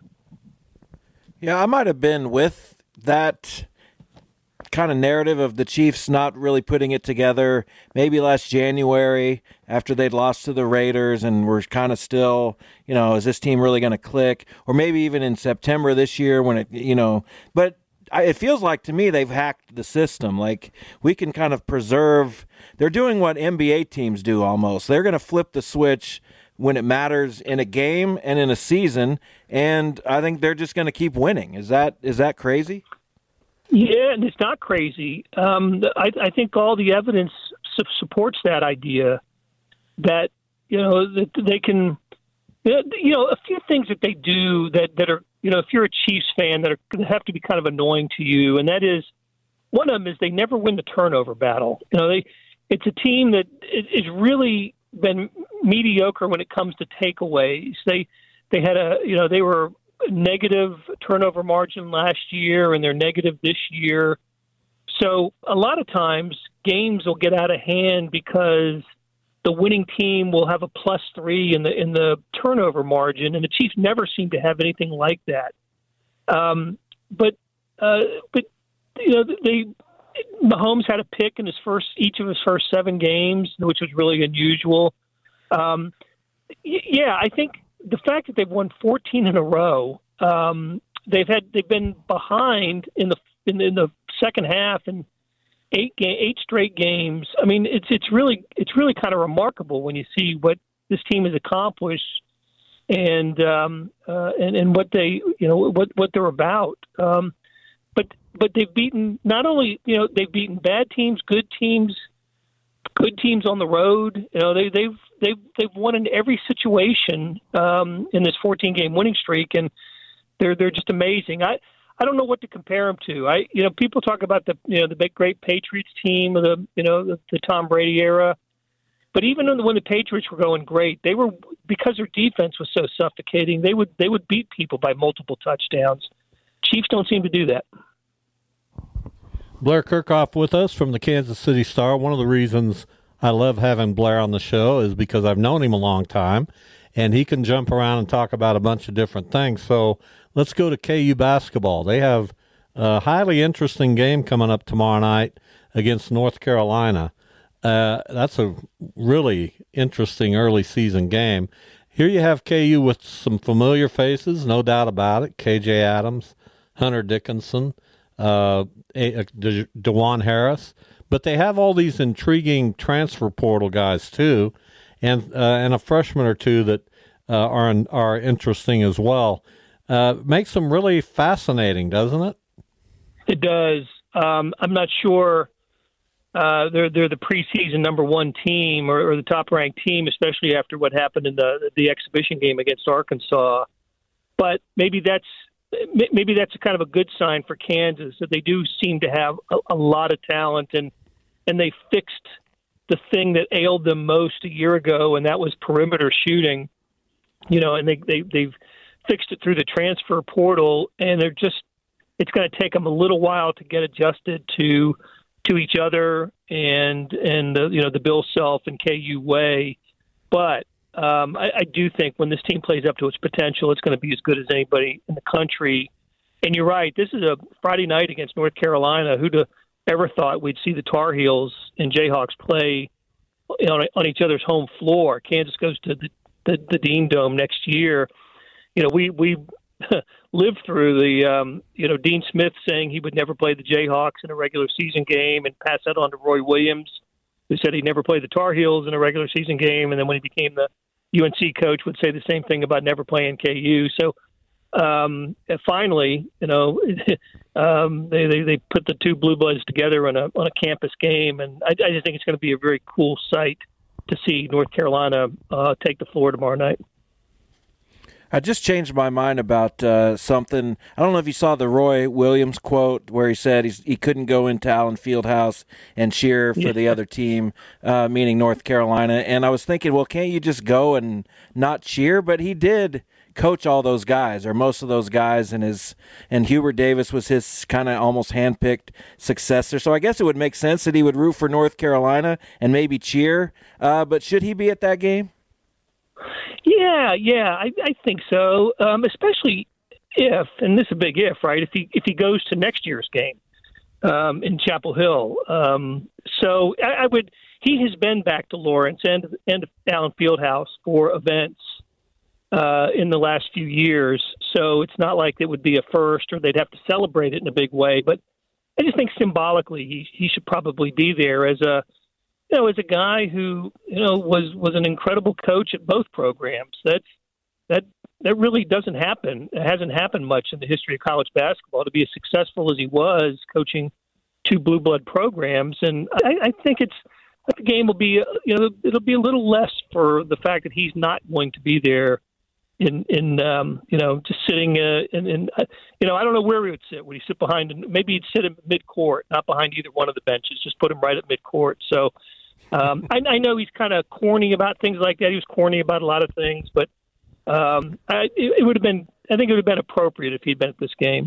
Yeah, I might have been with that kind of narrative of the Chiefs not really putting it together maybe last January after they'd lost to the Raiders and were kind of still, you know, is this team really going to click? Or maybe even in September this year when it, you know, but I, it feels like to me they've hacked the system. Like we can kind of preserve, they're doing what N B A teams do almost. They're going to flip the switch when it matters in a game and in a season, and I think they're just going to keep winning. Is that is that crazy? Yeah, and it's not crazy. Um, I, I think all the evidence su- supports that idea that, you know, that they can, you know, a few things that they do that, that are, you know, if you're a Chiefs fan, that are going to have to be kind of annoying to you, and that is, one of them is they never win the turnover battle. You know, they it's a team that is really been mediocre when it comes to takeaways. They they had a you know they were negative turnover margin last year, and they're negative this year. So a lot of times games will get out of hand because the winning team will have a plus three in the in the turnover margin, and the Chiefs never seem to have anything like that. Um, but uh, but you know they. Mahomes had a pick in his first each of his first seven games, which was really unusual. Um, yeah, I think the fact that they've won fourteen in a row, um, they've had they've been behind in the in, in the second half and eight ga- eight straight games. I mean, it's it's really it's really kind of remarkable when you see what this team has accomplished and um, uh, and and what they you know what what they're about. Um, but but they've beaten not only you know they've beaten bad teams, good teams, good teams on the road. You know they they've they've they've won in every situation um, in this fourteen game winning streak, and they're they're just amazing. I. I don't know what to compare them to. I, you know, people talk about the, you know, the big great Patriots team of the, you know, the, the Tom Brady era. But even when the, when the Patriots were going great, they were because their defense was so suffocating. They would they would beat people by multiple touchdowns. Chiefs don't seem to do that. Blair Kirchhoff with us from the Kansas City Star. One of the reasons I love having Blair on the show is because I've known him a long time, and he can jump around and talk about a bunch of different things. So let's go to K U basketball. They have a highly interesting game coming up tomorrow night against North Carolina. Uh, that's a really interesting early season game. Here you have K U with some familiar faces, no doubt about it. K J Adams, Hunter Dickinson, uh, De- De- DeJuan Harris. But they have all these intriguing transfer portal guys, too, and uh, and a freshman or two that uh, are are interesting as well. Uh, makes them really fascinating, doesn't it? It does. Um, I'm not sure uh, they're they're the preseason number one team or, or the top ranked team, especially after what happened in the the exhibition game against Arkansas. But maybe that's maybe that's a kind of a good sign for Kansas that they do seem to have a, a lot of talent and and they fixed the thing that ailed them most a year ago, and that was perimeter shooting. You know, and they they they've fixed it through the transfer portal, and they're just it's going to take them a little while to get adjusted to to each other and and uh, you know the Bill Self and K U way. But um, I, I do think when this team plays up to its potential, it's going to be as good as anybody in the country. And you're right, this is a Friday night against North Carolina. Who'd have ever thought we'd see the Tar Heels and Jayhawks play on, on each other's home floor? Kansas goes to the, the, the Dean Dome next year. You know, we we lived through the, um, you know, Dean Smith saying he would never play the Jayhawks in a regular season game and pass that on to Roy Williams, who said he'd never play the Tar Heels in a regular season game. And then when he became the U N C coach, would say the same thing about never playing K U. So um, finally, you know, um, they, they, they put the two Blue Bloods together on a, on a campus game. And I, I just think it's going to be a very cool sight to see North Carolina uh, take the floor tomorrow night. I just changed my mind about uh, something. I don't know if you saw the Roy Williams quote where he said he's, he couldn't go into Allen Fieldhouse and cheer for yeah. the other team, uh, meaning North Carolina. And I was thinking, well, can't you just go and not cheer? But he did coach all those guys, or most of those guys, and his and Hubert Davis was his kind of almost handpicked successor. So I guess it would make sense that he would root for North Carolina and maybe cheer. Uh, but should he be at that game? Yeah, yeah, I, I think so. Um, especially if, and this is a big if, right? If he if he goes to next year's game um, in Chapel Hill, um, so I, I would. He has been back to Lawrence and and Allen Fieldhouse for events uh, in the last few years. So it's not like it would be a first, or they'd have to celebrate it in a big way. But I just think symbolically, he he should probably be there as a. You know, as a guy who, you know, was, was an incredible coach at both programs. That's that that really doesn't happen. It hasn't happened much in the history of college basketball to be as successful as he was coaching two blue blood programs. And I, I think it's the game will be, you know, it'll be a little less for the fact that he's not going to be there in in um, you know, just sitting uh, in, in uh, you know, I don't know where he would sit. Would he sit behind? Maybe he'd sit in mid-court, not behind either one of the benches. Just put him right at mid-court. So. Um, I, I know he's kind of corny about things like that. He was corny about a lot of things, but um, I, it, it would have been. I think it would have been appropriate if he'd been at this game.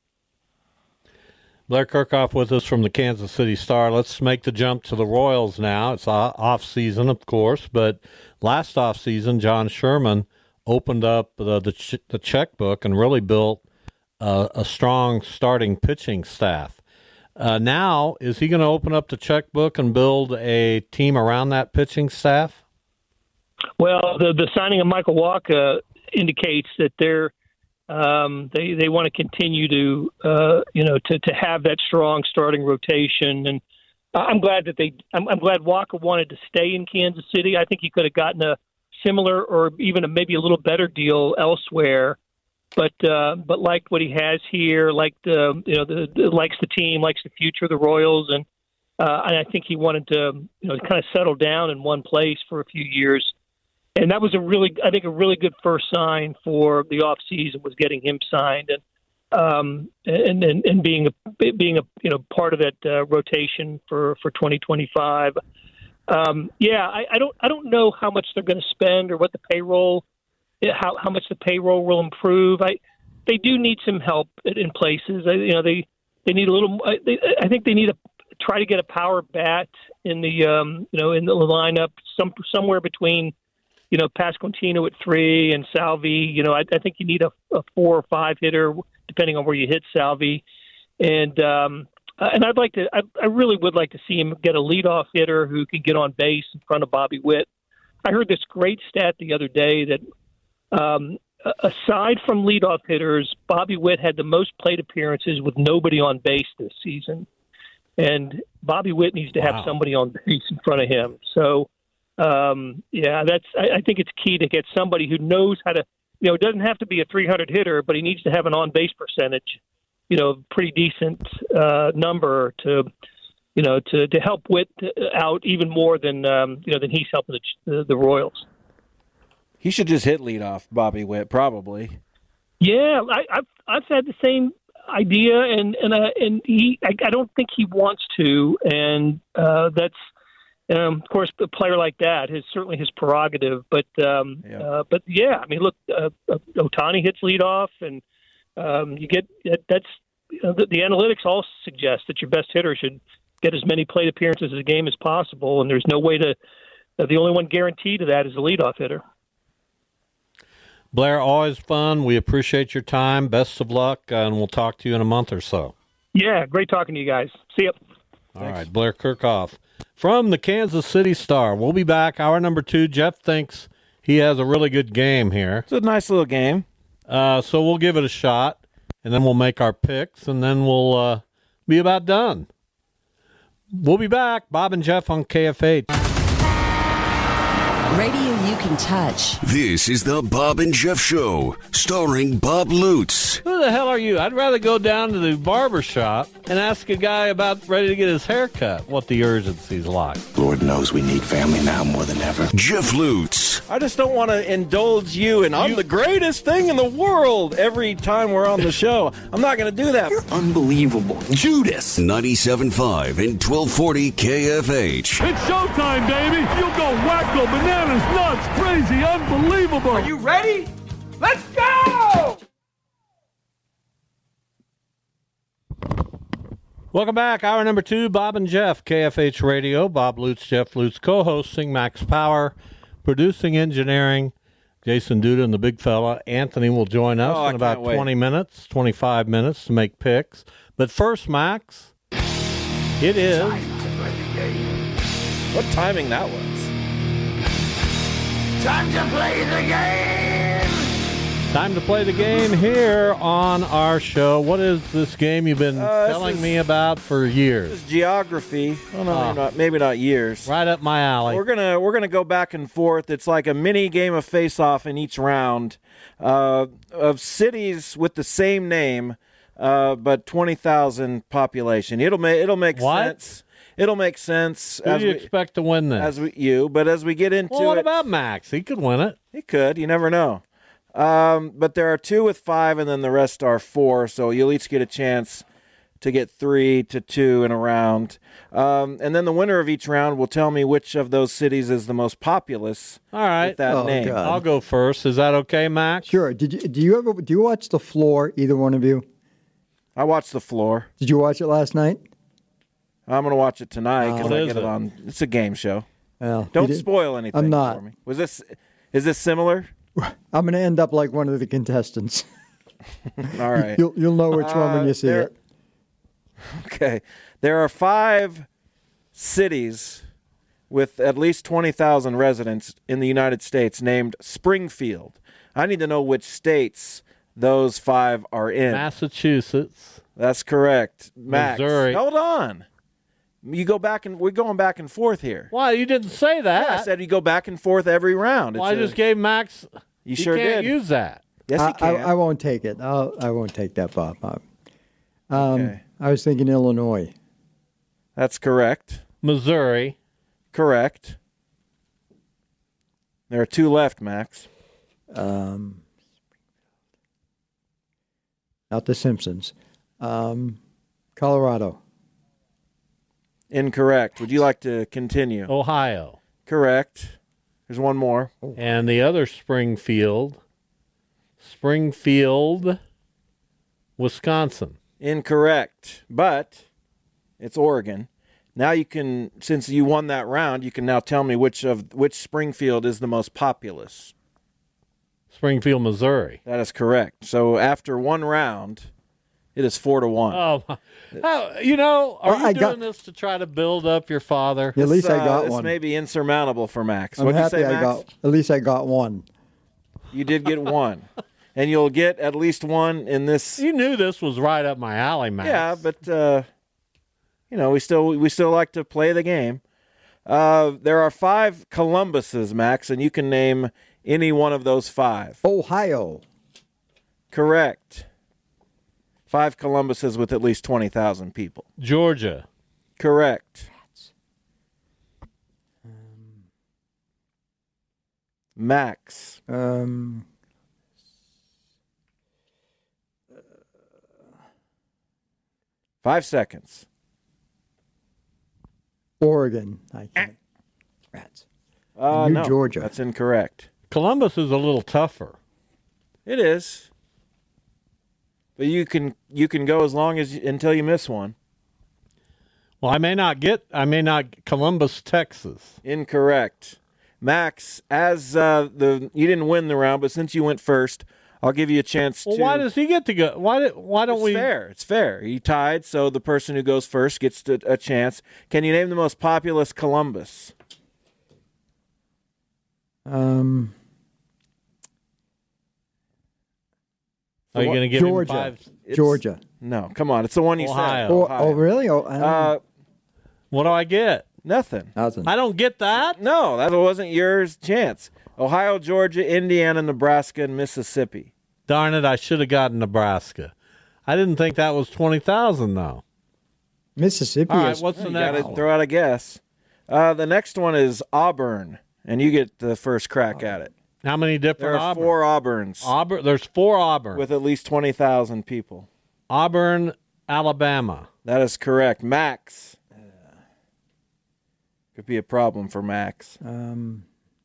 Blair Kirchhoff with us from the Kansas City Star. Let's make the jump to the Royals now. It's off season, of course, but last off season, John Sherman opened up the the, ch- the checkbook and really built uh, a strong starting pitching staff. Uh, now, is he going to open up the checkbook and build a team around that pitching staff? Well, the the signing of Michael Wacha indicates that they're um, they they want to continue to uh, you know to, to have that strong starting rotation, and I'm glad that they I'm, I'm glad Wacha wanted to stay in Kansas City. I think he could have gotten a similar or even a, maybe a little better deal elsewhere. But uh, but liked what he has here, liked uh, you know the, the likes the team, likes the future of the Royals, and uh, and I think he wanted to you know kind of settle down in one place for a few years, and that was a really I think a really good first sign for the off season was getting him signed and um, and, and and being a being a you know part of that uh, rotation for, for twenty twenty-five. Um, yeah, I, I don't I don't know how much they're going to spend or what the payroll. How how much the payroll will improve? I they do need some help in places. I, you know they, they need a little. They, I think they need to try to get a power bat in the um, you know in the lineup some somewhere between you know Pasquantino at three and Salvi. You know I, I think you need a, a four or five hitter depending on where you hit Salvi, and um, and I'd like to. I, I really would like to see him get a leadoff hitter who can get on base in front of Bobby Witt. I heard this great stat the other day that um, aside from leadoff hitters, Bobby Witt had the most plate appearances with nobody on base this season. And Bobby Witt needs to have wow. somebody on base in front of him. So, um, yeah, that's. I, I think it's key to get somebody who knows how to, you know, it doesn't have to be a three hundred hitter, but he needs to have an on-base percentage, you know, pretty decent uh, number to, you know, to, to help Witt out even more than, um, you know, than he's helping the, the Royals. He should just hit leadoff, Bobby Witt, probably. Yeah, I, I've I've had the same idea, and and uh, and he I, I don't think he wants to, and uh, that's um, of course a player like that is certainly his prerogative. But um, yeah. Uh, but yeah, I mean, look, uh, uh, Ohtani hits leadoff, and um, you get that's you know, the, the analytics all suggest that your best hitter should get as many plate appearances in a game as possible, and there's no way to. Uh, the only one guaranteed to that is the leadoff hitter. Blair, always fun. We appreciate your time. Best of luck, and we'll talk to you in a month or so. Yeah, great talking to you guys. See you. All Thanks. right, Blair Kirchhoff from the Kansas City Star. We'll be back. Hour number two. Jeff thinks he has a really good game here. It's a nice little game. Uh, so we'll give it a shot, and then we'll make our picks, and then we'll uh, be about done. We'll be back. Bob and Jeff on K F H. Radio you can touch. This is the Bob and Jeff Show, starring Bob Lutz. Who the hell are you? I'd rather go down to the barber shop and ask a guy about ready to get his hair cut what the urgency's like. Lord knows we need family now more than ever. Jeff Lutz. I just don't want to indulge you and I'm you... the greatest thing in the world every time we're on the show. I'm not going to do that. You're unbelievable. Judas. ninety-seven point five and twelve forty K F H. It's showtime, baby. You go wacko, bananas, nuts, crazy, unbelievable. Are you ready? Let's go! Welcome back. Hour number two, Bob and Jeff, K F H Radio. Bob Lutz, Jeff Lutz, co-hosting, Max Power, producing, engineering, Jason Duda and the big fella. Anthony will join us oh, in about wait. twenty minutes, twenty-five minutes to make picks. But first, Max, it is... Time to play the game. What timing that was. Time to play the game! Time to play the game here on our show. What is this game you've been uh, telling is, me about for years? This is geography. Oh, no, uh, not, maybe not years. Right up my alley. We're gonna we're gonna go back and forth. It's like a mini game of face-off in each round uh, of cities with the same name, uh, but twenty thousand population. It'll make it'll make what? sense. It'll make sense. Who as do you we, expect to win this? As we, you, but as we get into well, what it, about Max? He could win it. He could. You never know. Um, but there are two with five, and then the rest are four. So you'll each get a chance to get three to two in a round. Um, and then the winner of each round will tell me which of those cities is the most populous. All right, with that oh, name. God. I'll go first. Is that okay, Max? Sure. Did you do you ever do you watch The Floor? Either one of you? I watched The Floor. Did you watch it last night? I'm going to watch it tonight because uh, I is get it? it on. It's a game show. Well, Don't spoil anything. I'm not. For me. Was this? Is this similar? I'm going to end up like one of the contestants. All right. You'll you'll know which uh, one when you see there, it. Okay. There are five cities with at least twenty thousand residents in the United States named Springfield. I need to know which states those five are in. Massachusetts. That's correct. Max. Missouri. Hold on. You go back and we're going back and forth here. Why? You didn't say that. Yeah, I said you go back and forth every round. Well, I just gave Max. You sure can't did. use that. Yes, I, you can. I, I won't take it. I'll, I won't take that, Bob. Bob. Um, okay. I was thinking Illinois. That's correct. Missouri. Correct. There are two left, Max. Um, not the Simpsons. Um, Colorado. Incorrect. Would you like to continue? Ohio. Correct. There's one more. And the other Springfield. Springfield, Wisconsin. Incorrect. But it's Oregon. Now you can, since you won that round, you can now tell me which of which Springfield is the most populous. Springfield, Missouri. That is correct. So after one round, It is four to one. Oh, how, you know, are Well, you I doing got- this to try to build up your father? At least I got this one. This may be insurmountable for Max. I'm What'd you happy say, I Max? got. At least I got one. You did get one. And you'll get at least one in this. You knew this was right up my alley, Max. Yeah, but uh, you know, we still we still like to play the game. Uh, there are five Columbuses, Max, and you can name any one of those five. Ohio. Correct. Five Columbuses with at least twenty thousand people. Georgia. Correct. Max. Um, Five seconds. Oregon. I can't. Rats. Uh, New no, Georgia. That's incorrect. Columbus is a little tougher. It is. But you can you can go as long as until you miss one. Well, I may not get. I may not. Columbus, Texas. Incorrect. Max, as uh, the you didn't win the round, but since you went first, I'll give you a chance Well, to. why does he get to go? Why? Did, why don't it's we? fair. It's fair. He tied, so the person who goes first gets to, a chance. Can you name the most populous Columbus? Um. Are you going to give Georgia. him five? It's- Georgia. No, come on. It's the one you Ohio. said. Oh, Ohio. oh, really? Oh, I don't- Uh, What do I get? nothing. Nothing. I don't get that. No, that wasn't yours chance. Ohio, Georgia, Indiana, Nebraska, and Mississippi. Darn it! I should have gotten Nebraska. I didn't think that was twenty thousand though. Mississippi. All right, is- what's the You next? got to throw out a guess. Uh, the next one is Auburn, and you get the first crack at it. How many different There are Auburn? four Auburns Auburn. There's four Auburn. with at least twenty thousand people. Auburn, Alabama. That is correct. Max. Could be a problem for Max. Um.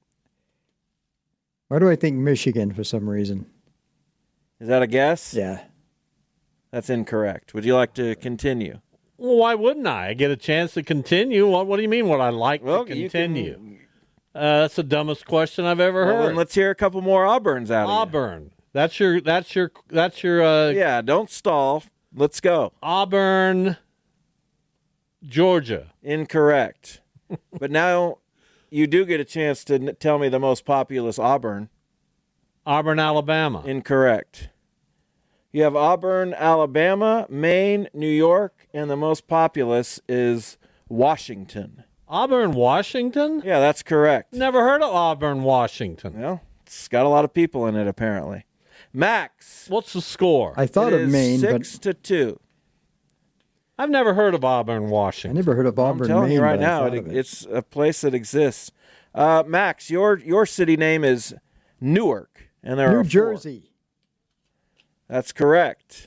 Why do I think Michigan for some reason? Is that a guess? Yeah. That's incorrect. Would you like to continue? Well, why wouldn't I? I get a chance to continue. What, what do you mean? What I like Well, to you continue? can- Uh, that's the dumbest question I've ever Well, heard. then let's hear a couple more Auburns out of you. Auburn. That's your. That's your. That's your. Uh, Yeah, don't stall. Let's go. Auburn, Georgia. Incorrect. But now you do get a chance to n- tell me the most populous Auburn. Auburn, Alabama. Incorrect. You have Auburn, Alabama, Maine, New York, and the most populous is Washington. Auburn, Washington. Yeah, that's correct. Never heard of Auburn, Washington. Well, it's got a lot of people in it, apparently. Max. What's the score? I thought it of is Maine, six but to two. I've never heard of Auburn, I Washington. never heard of Auburn, I'm telling Maine. you right but I now, thought it, of it. it's a place that exists. Uh, Max, your your city name is Newark, and there New are four. Jersey. That's correct.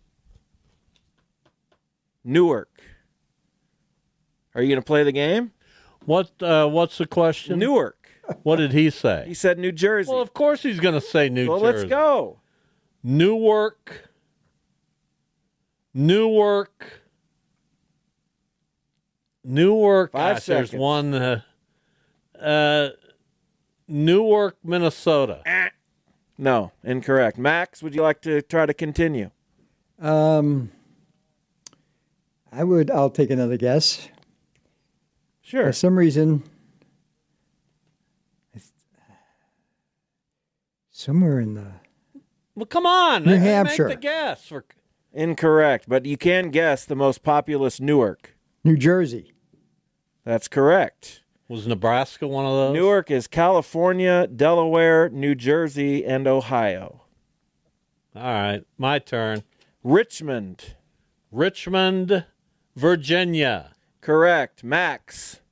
Newark. Are you going to play the game? What? Uh, what's the question? Newark. What did he say? He said New Jersey. Well, of course he's going to say New Well, Jersey. let's go. Newark. Newark. Newark. Five Gosh, there's seconds. one. Uh, uh, Newark, Minnesota. No, incorrect. Max, would you like to try to continue? Um, I would. I'll take another guess. Sure. For some reason, somewhere in the Well, come on. New Make Hampshire. the guess. For... Incorrect, but you can guess the most populous Newark. New Jersey. That's correct. Was Nebraska one of those? Newark is California, Delaware, New Jersey, and Ohio. All right, my turn. Richmond. Richmond, Virginia. Correct. Max.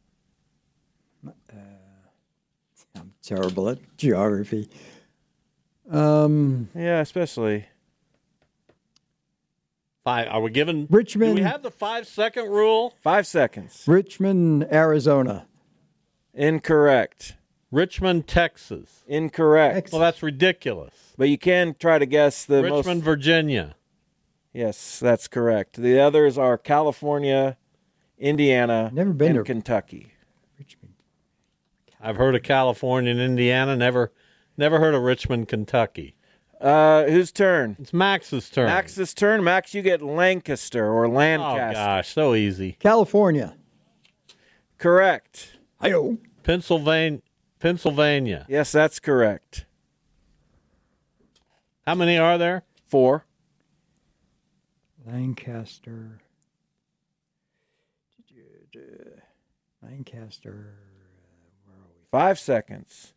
I'm terrible at geography. Um, Yeah, especially. Five. Are we given? Richmond. Do we have the five-second rule? Five seconds. Richmond, Arizona. Incorrect. Richmond, Texas. Incorrect. Well, that's ridiculous. But you can try to guess the Richmond, most. Virginia. Yes, that's correct. The others are California, Indiana, Never been and to- Kentucky. Richmond. I've heard of California and Indiana. Never, never heard of Richmond, Kentucky. Uh, whose turn? It's Max's turn. Max's turn. Max, you get Lancaster or Lancaster. Oh, gosh, so easy. California. Correct. Hi-yo. Pennsylvania. Pennsylvania. Yes, that's correct. How many are there? Four. Lancaster. Lancaster. Five seconds.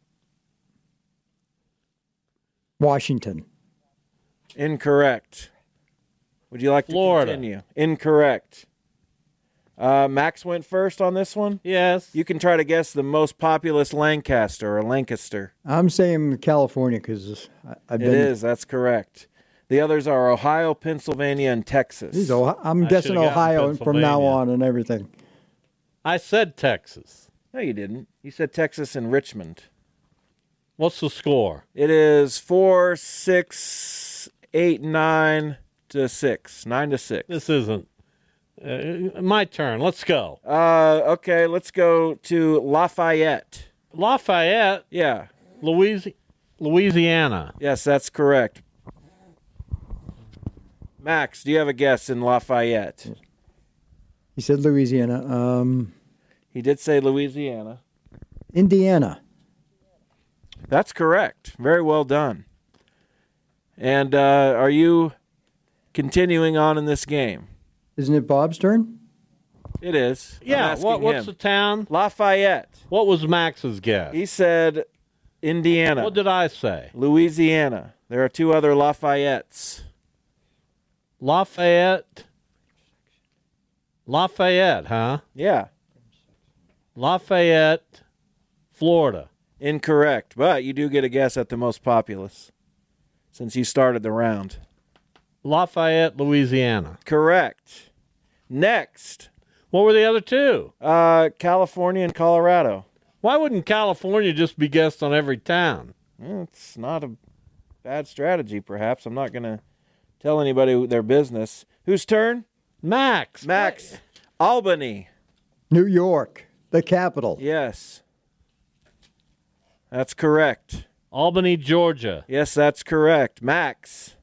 Washington. Incorrect. Would you like Florida. to continue? Incorrect. Uh, Max went first on this one? Yes. You can try to guess the most populous Lancaster or Lancaster. I'm saying California because I've It been. is. That's correct. The others are Ohio, Pennsylvania, and Texas. These Ohio, I'm I guessing should've gotten Ohio from now Pennsylvania. on and everything. I said Texas. No, you didn't. You said Texas and Richmond. What's the score? It is four, six, eight, nine to six. Nine to six. This isn't. Uh, my turn. Let's go. Uh, okay, let's go to Lafayette. Lafayette, Yeah. Louisi- Louisiana. Yes, that's correct. Max, do you have a guess in Lafayette? He said Louisiana. Um, He did say Louisiana. Indiana. That's correct. Very well done. And uh, are you continuing on in this game? Isn't it Bob's turn? It is. I'm Yeah, asking what, what's him. the town? Lafayette. What was Max's guess? He said Indiana. What did I say? Louisiana. There are two other Lafayettes. Lafayette. Lafayette, huh? Yeah. Lafayette, Florida. Incorrect, but you do get a guess at the most populous since you started the round. Lafayette, Louisiana. Correct. Next, What were the other two? uh, California and Colorado. Why wouldn't California just be guessed on every town? Well, it's not a bad strategy, perhaps. I'm not going to tell anybody their business. Whose turn? Max. Max. Albany. New York, the capital. Yes. That's correct. Albany, Georgia. Yes, that's correct. Max.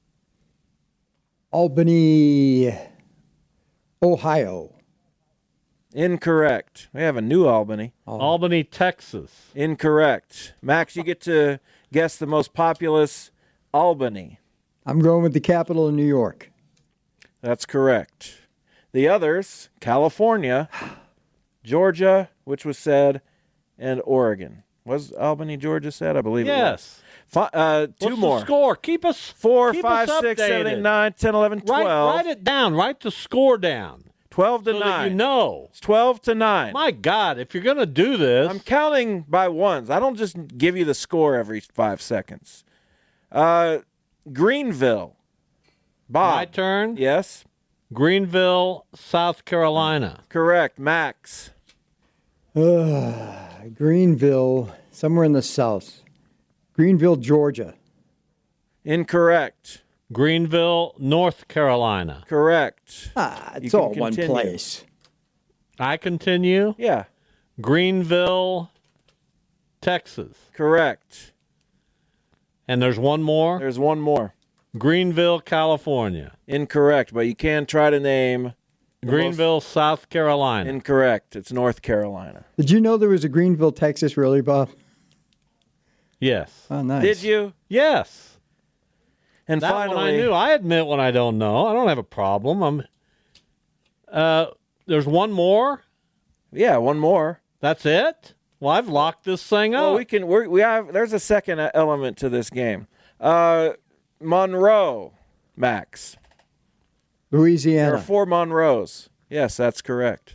Albany, Ohio. Incorrect. We have a new Albany. Albany, Texas. Incorrect. Max, you get to guess the most populous Albany. I'm going with the capital of New York. That's correct. The others, California, Georgia, which was said, and Oregon. Was Albany, Georgia said? I believe it was. Yes. Fi- uh, two What's more. the score? Keep us Four, keep five, us six, seven, updated. eight, nine, ten, eleven, Write, twelve. write it down. Write the score down. twelve to so nine. that you know. It's twelve to nine. My God, if you're going to do this. I'm counting by ones. I don't just give you the score every five seconds. Uh, Greenville. Bob. My turn? Yes. Greenville, South Carolina. Correct. Max. Uh, Greenville, somewhere in the south. Greenville, Georgia. Incorrect. Greenville, North Carolina. Correct. Ah, You it's can all one continue. place. I continue. Yeah. Greenville, Texas. Correct. And there's one more. There's one more. Greenville, California. Incorrect, but you can try to name the Greenville, most- South Carolina. Incorrect. It's North Carolina. Did you know there was a Greenville, Texas, really, Bob? Yes. Oh, nice. Did you? Yes. And That finally, one I knew. I admit when I don't know. I don't have a problem. I'm. Uh, there's one more. yeah, one more. That's it. Well, I've locked this thing up. Well, we can. We're, we have. There's a second element to this game. Uh, Monroe, Max. There are Louisiana. four Monroes. Yes, that's correct.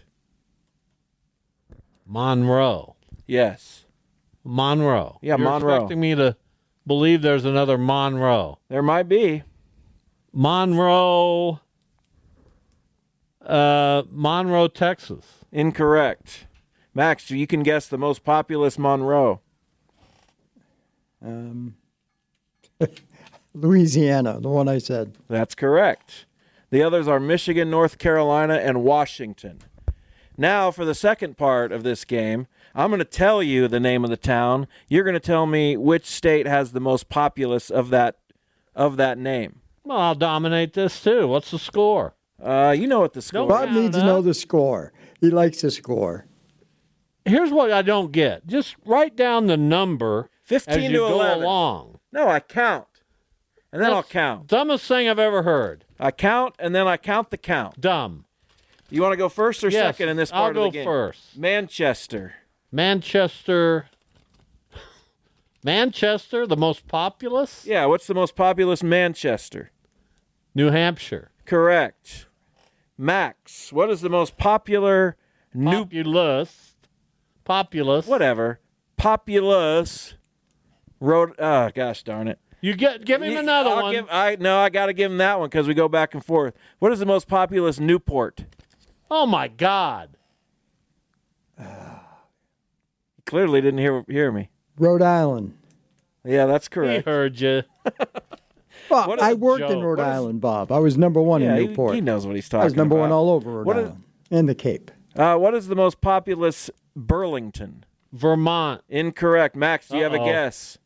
Monroe. Yes, Monroe. Yeah, You're Monroe. expecting me to believe there's another Monroe. there might be. Monroe. Uh, Monroe, Texas. Incorrect. Max, you can guess the most populous Monroe. Um, Louisiana, the one I said. That's correct. The others are Michigan, North Carolina, and Washington. Now, for the second part of this game, I'm going to tell you the name of the town. You're going to tell me which state has the most populace of that of that name. Well, I'll dominate this too. What's the score? Uh, you know what the score Bob is. needs to know the score. He likes the score. Here's what I don't get. Just write down the number fifteen as you to go eleven. along. No, I count. And then That's I'll count. Dumbest thing I've ever heard. I count, and then I count the count. Dumb. You want to go first or Yes, second in this I'll part go of the game? first. Manchester. Manchester. Manchester, the most populous? Yeah, what's the most populous Manchester? New Hampshire. Correct. Max, what is the most popular new Populous. Populous. whatever populous road? Oh, gosh darn it! You get give him You- another I'll one. Give, I no, I got to give him that one because we go back and forth. What is the most populous Newport? Oh my God. Clearly didn't hear hear me. Rhode Island. Yeah, that's He correct. heard you. Bob, What is I a worked in joke? Rhode What is- Island, Bob. I was number one Yeah, in he, Newport. he knows what he's talking I was number about. one all over Rhode What is- Island. And the Cape. Uh, what is the most populous Burlington? Vermont. Incorrect. Max, do you have a Uh-oh. guess?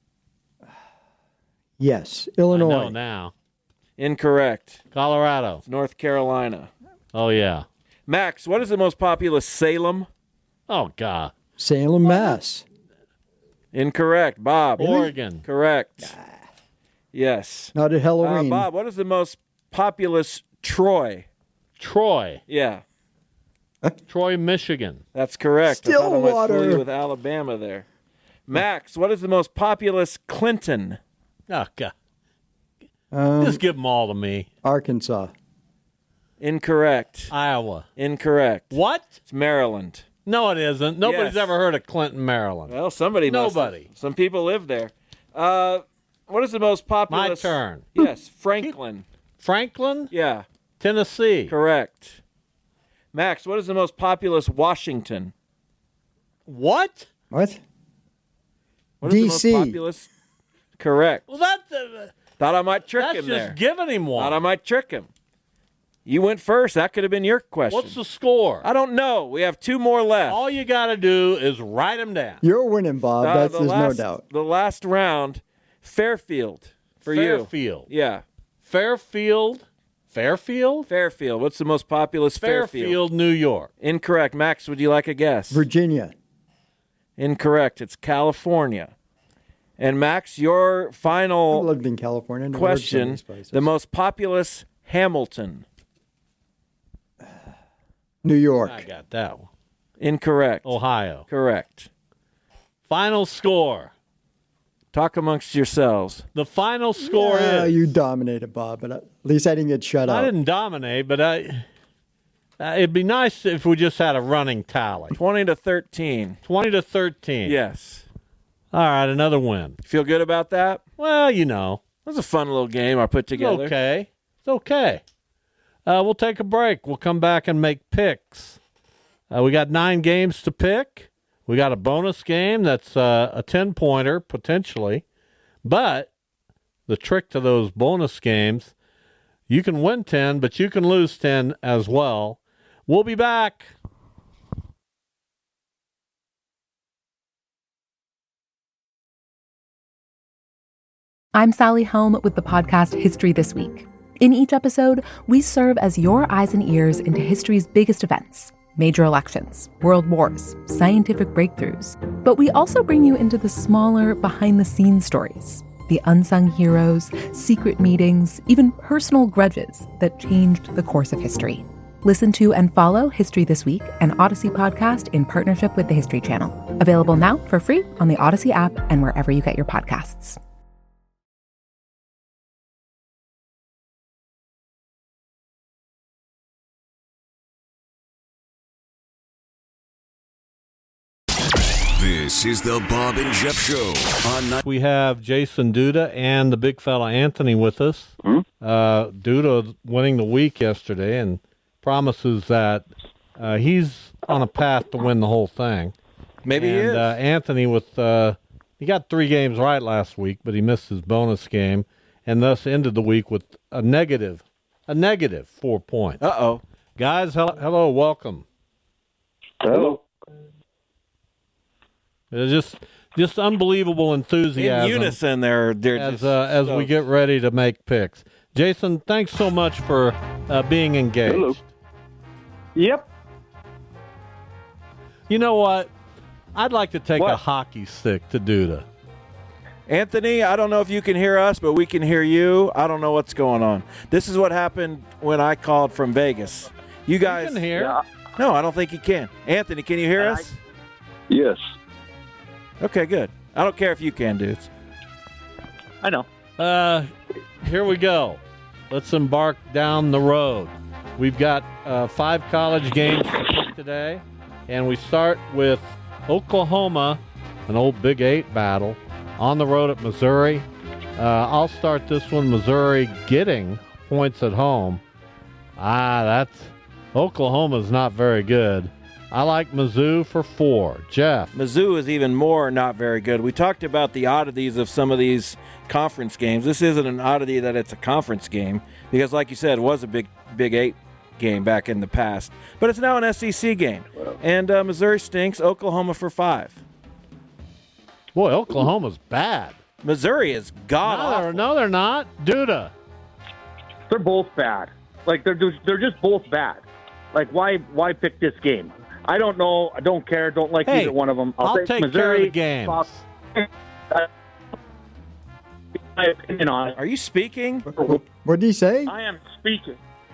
Yes, I Illinois. know now. Incorrect. Colorado. It's North Carolina. Oh, yeah. Max, what is the most populous Salem? Oh, God. Salem, Mass. Incorrect. Bob. Oregon. Correct. Yes. Not at Uh, Halloween. Bob, what is the most populous Troy? Troy. Yeah, Troy, Michigan. that's correct. I thought I might fool Stillwater. you with Alabama there. Max, what is the most populous Clinton? Oh, God. Um, Just give them all to me. Arkansas. Incorrect. Iowa. Incorrect. What? It's Maryland. No, it isn't. Nobody's Yes. ever heard of Clinton, Maryland. Well, somebody must have. Nobody. Some people live there. Uh, what is the most populous? My turn. Yes, Franklin. Franklin, Yeah, Tennessee. correct. Max, what is the most populous Washington? What? What? What is D C. the most populous? Correct. Well, that, uh, Thought I might trick that's him just there. giving him Thought I one. might trick him. You went first. That could have been your question. What's the score? I don't know. We have two more left. All you got to do is write them down. You're winning, Bob. Uh, That's, the there's last, no doubt. The last round, Fairfield for you. Fairfield. Yeah, Fairfield. Fairfield? Fairfield. What's the most populous Fairfield? Fairfield, New York. Incorrect. Max, would you like a guess? Virginia. Incorrect. It's California. And Max, your I final lived in California. Never heard some of question: these places. the most populous Hamilton. New York. I got that one. Incorrect. Ohio. Correct. Final score. Talk amongst yourselves. The final score Yeah, is. you dominated, Bob, but at least I didn't get shut I out. didn't dominate, but I. Uh, it'd be nice if we just had a running tally. Twenty to thirteen. Twenty to thirteen. Yes. All right, another win. Feel good about that? Well, you know, It was a fun little game I put it's together. okay. It's okay. Uh, we'll take a break. We'll come back and make picks. Uh, we got nine games to pick. We got a bonus game that's uh, a ten-pointer, potentially. But the trick to those bonus games, you can win ten, but you can lose ten as well. We'll be back. I'm Sally Helm with the podcast History This Week. In each episode, we serve as your eyes and ears into history's biggest events, major elections, world wars, scientific breakthroughs. But we also bring you into the smaller, behind-the-scenes stories, the unsung heroes, secret meetings, even personal grudges that changed the course of history. Listen to and follow History This Week, an Odyssey podcast in partnership with the History Channel. Available now for free on the Odyssey app and wherever you get your podcasts. This is the Bob and Jeff Show on ni- We have Jason Duda and the big fella Anthony with us. Hmm? Uh, Duda winning the week yesterday and promises that uh, he's on a path to win the whole thing. Maybe and, he is. Uh, Anthony with uh, he got three games right last week, but he missed his bonus game and thus ended the week with a negative, a negative four points. Uh oh, guys, hello, hello, welcome. Hello. Uh, Just just unbelievable enthusiasm. In unison, they're, they're as, just uh, as so... we get ready to make picks. Jason, thanks so much for uh, being engaged. Hello. Yep. You know what? I'd like to take what? a hockey stick to Duda. Anthony, I don't know if you can hear us, but we can hear you. I don't know what's going on. This is what happened when I called from Vegas. You guys you can hear. Yeah. No, I don't think you can. Anthony, can you hear I, us? Yes. Okay, good. I don't care if you can, dudes. I know. Uh, here we go. Let's embark down the road. We've got uh, five college games to pick today, and we start with Oklahoma, an old Big Eight battle, on the road at Missouri. Uh, I'll start this one. Missouri getting points at home. Ah, that's Oklahoma's not very good. I like Mizzou for four. Jeff. Mizzou is even more not very good. We talked about the oddities of some of these conference games. This isn't an oddity that it's a conference game because, like you said, it was a big Big Eight game back in the past. But it's now an S E C game. And uh, Missouri stinks. Oklahoma for five. Boy, Oklahoma's bad. Missouri is god no, they're, no, they're not. Duda. They're both bad. Like they're just, they're just both bad. Like why why pick this game? I don't know. I don't care. Don't like hey, either one of them. I'll, I'll take, take Missouri, care of the games. Fox, my opinion on it. Are you speaking? What did he say? I am speaking.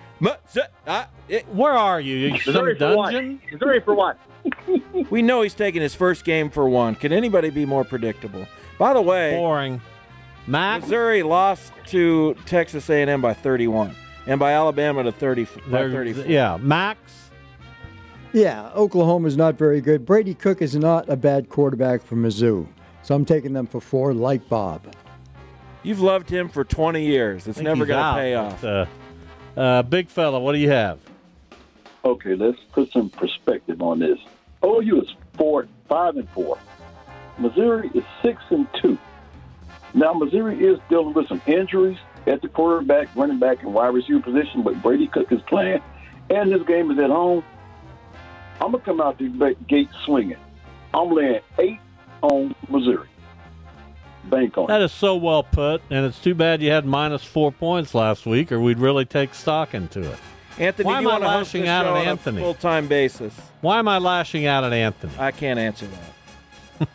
Where are you? You Missouri some for what? dungeon? Missouri for what? We know he's taking his first game for one. Can anybody be more predictable? By the way, boring. Max? Missouri lost to Texas A and M by thirty-one, and by Alabama to thirty by thirty-four. Yeah, Max. Yeah, Oklahoma's not very good. Brady Cook is not a bad quarterback for Mizzou, so I'm taking them for four, like Bob. You've loved him for twenty years. It's never going to pay off. Uh, uh, big fella, what do you have? Okay, let's put some perspective on this. O U is four, five and four. Missouri is six and two. Now Missouri is dealing with some injuries at the quarterback, running back, and wide receiver position, but Brady Cook is playing, and this game is at home. I'm gonna come out the gate swinging. I'm laying eight on Missouri. Bank on That it. is so well put, and it's too bad you had minus four points last week, or we'd really take stock into it. Anthony, why do you am I want to host lashing this out show at on Anthony? a full-time basis? Why am I lashing out at Anthony? I can't answer that.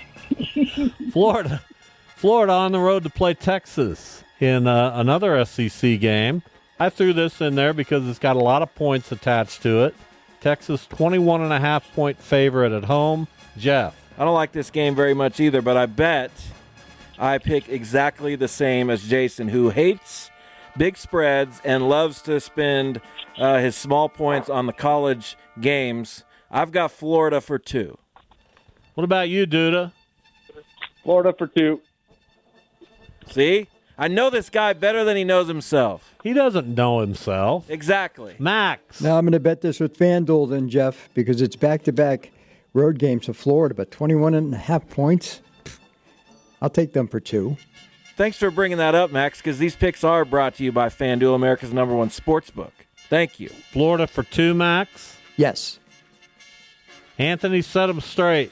Florida, Florida on the road to play Texas in uh, another S E C game. I threw this in there because it's got a lot of points attached to it. Texas twenty-one and a half point favorite at home. Jeff. I don't like this game very much either, but I bet I pick exactly the same as Jason, who hates big spreads and loves to spend uh, his small points on the college games. I've got Florida for two. What about you, Duda? Florida for two. See? I know this guy better than he knows himself. He doesn't know himself. Exactly. Max. Now I'm going to bet this with FanDuel then, Jeff, because it's back-to-back road games for Florida, but twenty-one and a half points, I'll take them for two. Thanks for bringing that up, Max, because these picks are brought to you by FanDuel, America's number one sports book. Thank you. Florida for two, Max? Yes. Anthony, set them straight.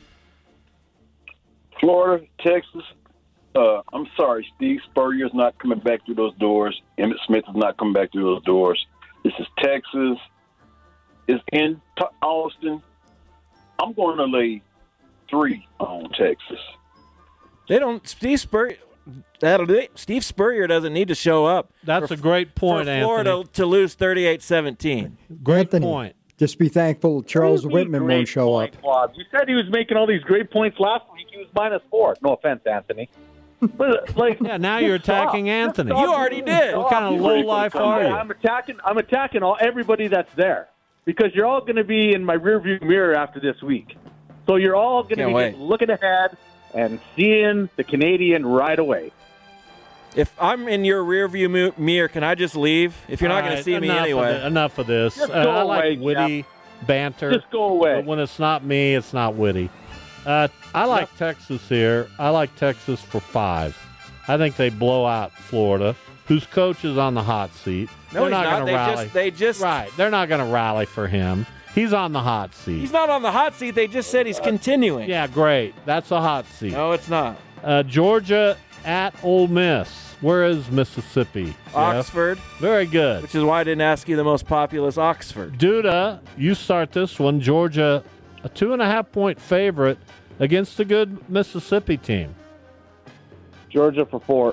Florida, Texas. Uh, I'm sorry, Steve Spurrier's not coming back through those doors. Emmitt Smith is not coming back through those doors. This is Texas. It's in T- Austin. I'm going to lay three on Texas. They don't. Steve Spurrier. That'll do it. Steve Spurrier doesn't need to show up. That's for, a great point, for Florida Anthony. to lose thirty-eight seventeen. Great Anthony, point. Just be thankful Charles Whitman Great won't show point, up. Bob. You said he was making all these great points last week. He was minus four. No offense, Anthony. But like, yeah, now you're attacking Anthony. You already did. What kind of low life are you? I'm attacking. I'm attacking all everybody that's there because you're all going to be in my rearview mirror after this week. So you're all going to be wait. just looking ahead and seeing the Canadian right away. If I'm in your rearview mu- mirror, can I just leave? If you're not going All to right, see me enough anyway. Of the, enough of this. Just Uh, go I like away, witty banter. Just go away. But when it's not me, it's not witty. Uh, I like Texas here. I like Texas for five. I think they blow out Florida, whose coach is on the hot seat. No, They're he's not not. going to They rally. just, they just Right. They're not going to rally for him. He's on the hot seat. He's not on the hot seat. They just said he's continuing. Yeah, great. That's a hot seat. No, it's not. Uh, Georgia at Ole Miss. Where is Mississippi? Oxford. Jeff? Very good. Which is why I didn't ask you the most populous Oxford. Duda, you start this one. Georgia, a two and a half point favorite against a good Mississippi team. Georgia for four.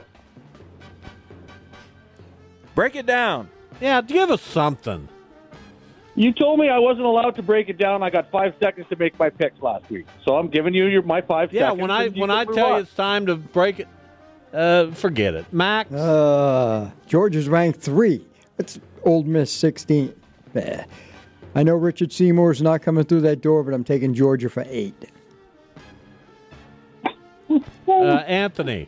Break it down. Yeah, give us something. You told me I wasn't allowed to break it down. I got five seconds to make my picks last week, so I'm giving you your my five yeah, seconds. Yeah, when I when I tell you it's time to break it, uh, forget it. Max? Uh, Georgia's ranked three. It's Ole Miss sixteen. Eh. I know Richard Seymour's not coming through that door, but I'm taking Georgia for eight. Uh, Anthony?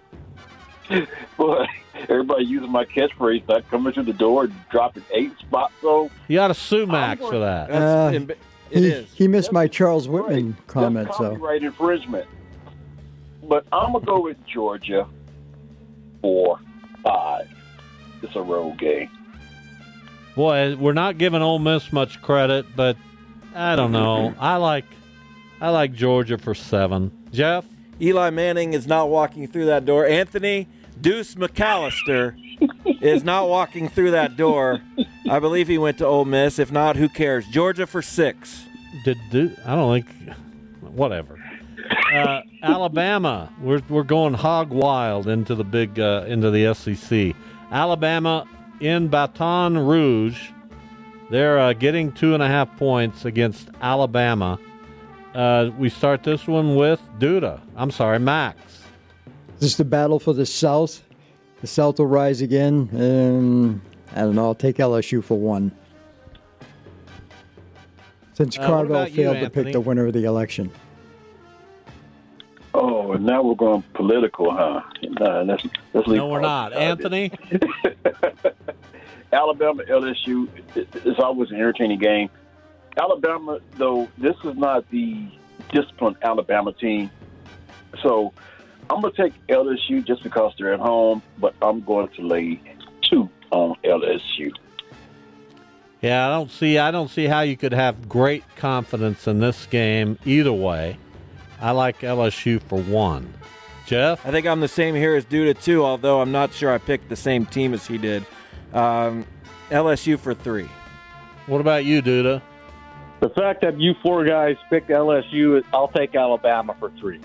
Boy, everybody using my catchphrase, not coming through the door and dropping eight spots. So you ought to sue Max for that. Uh, it he, is. He missed my Charles Whitman right. comment. That's So copyright infringement. But I'm gonna go with Georgia four five. It's a road game. Boy, we're not giving Ole Miss much credit, but I don't know. I like, I like Georgia for seven. Jeff? Eli Manning is not walking through that door. Anthony Deuce McAllister is not walking through that door. I believe he went to Ole Miss. If not, who cares? Georgia for six. Did do? I don't think. Whatever. Uh, Alabama. We're we're going hog wild into the big uh, into the S E C. Alabama in Baton Rouge. They're uh, getting two and a half points against Alabama. Uh, we start this one with Duda. I'm sorry, Max. Is this the battle for the South? The South will rise again. And I don't know. I'll take L S U for one. Since Uh, Carville what about you, failed to Anthony? pick the winner of the election. Oh, and now we're going political, huh? Nah, let's, let's leave No, we're not. Anthony? Alabama, L S U, it, it's always an entertaining game. Alabama, though, this is not the disciplined Alabama team. So I'm going to take L S U just because they're at home, but I'm going to lay two on L S U. Yeah, I don't see. I don't see how you could have great confidence in this game either way. I like L S U for one. Jeff? I think I'm the same here as Duda, too, although I'm not sure I picked the same team as he did. Um, L S U for three. What about you, Duda? The fact that you four guys picked L S U, I'll take Alabama for three.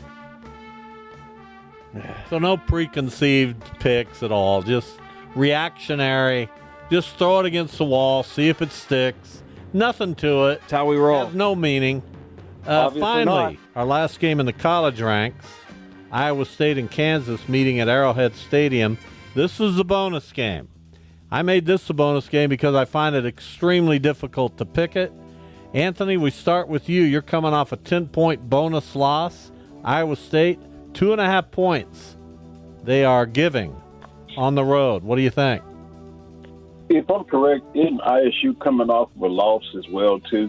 So no preconceived picks at all. Just reactionary. Just throw it against the wall, see if it sticks. Nothing to it. That's how we roll. Has no meaning. Uh, Obviously finally, not. our last game in the college ranks, Iowa State and Kansas meeting at Arrowhead Stadium. This is a bonus game. I made this a bonus game because I find it extremely difficult to pick it. Anthony, we start with you. You're coming off a ten-point bonus loss. Iowa State, two and a half points. They are giving on the road. What do you think? If I'm correct, isn't I S U coming off of a loss as well, too?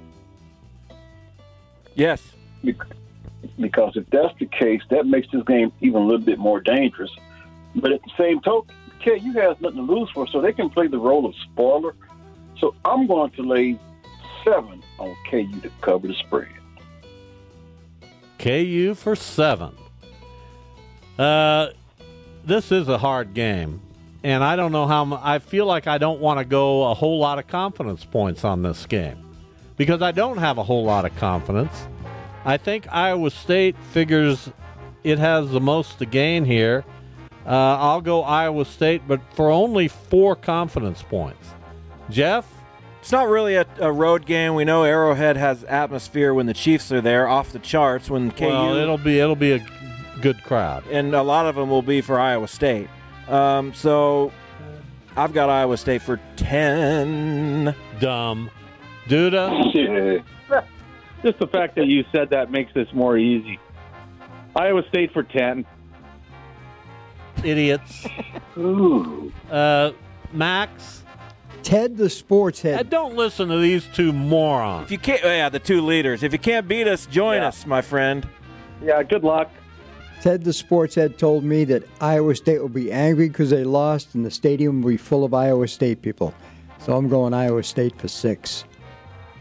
Yes. Because if that's the case, that makes this game even a little bit more dangerous. But at the same token, K U has nothing to lose for, so they can play the role of spoiler. So I'm going to lay seven on K U to cover the spread. K U for seven. Uh, this is a hard game, and I don't know how. m- I feel like I don't want to go a whole lot of confidence points on this game because I don't have a whole lot of confidence. I think Iowa State figures it has the most to gain here. Uh, I'll go Iowa State, but for only four confidence points. Jeff? It's not really a, a road game. We know Arrowhead has atmosphere when the Chiefs are there, off the charts. When K U, Well, it'll be it'll be a good crowd. and a lot of them will be for Iowa State. Um, so I've got Iowa State for ten. Dumb. Duda? Just the fact that you said that makes this more easy. Iowa State for ten. Idiots. Ooh. Uh, Max? Ted the sports head. Uh, don't listen to these two morons. If you can't, oh yeah, the two leaders. If you can't beat us, join Yeah. us, my friend. Yeah, good luck. Ted the sports head told me that Iowa State will be angry because they lost and the stadium will be full of Iowa State people. So I'm going Iowa State for six.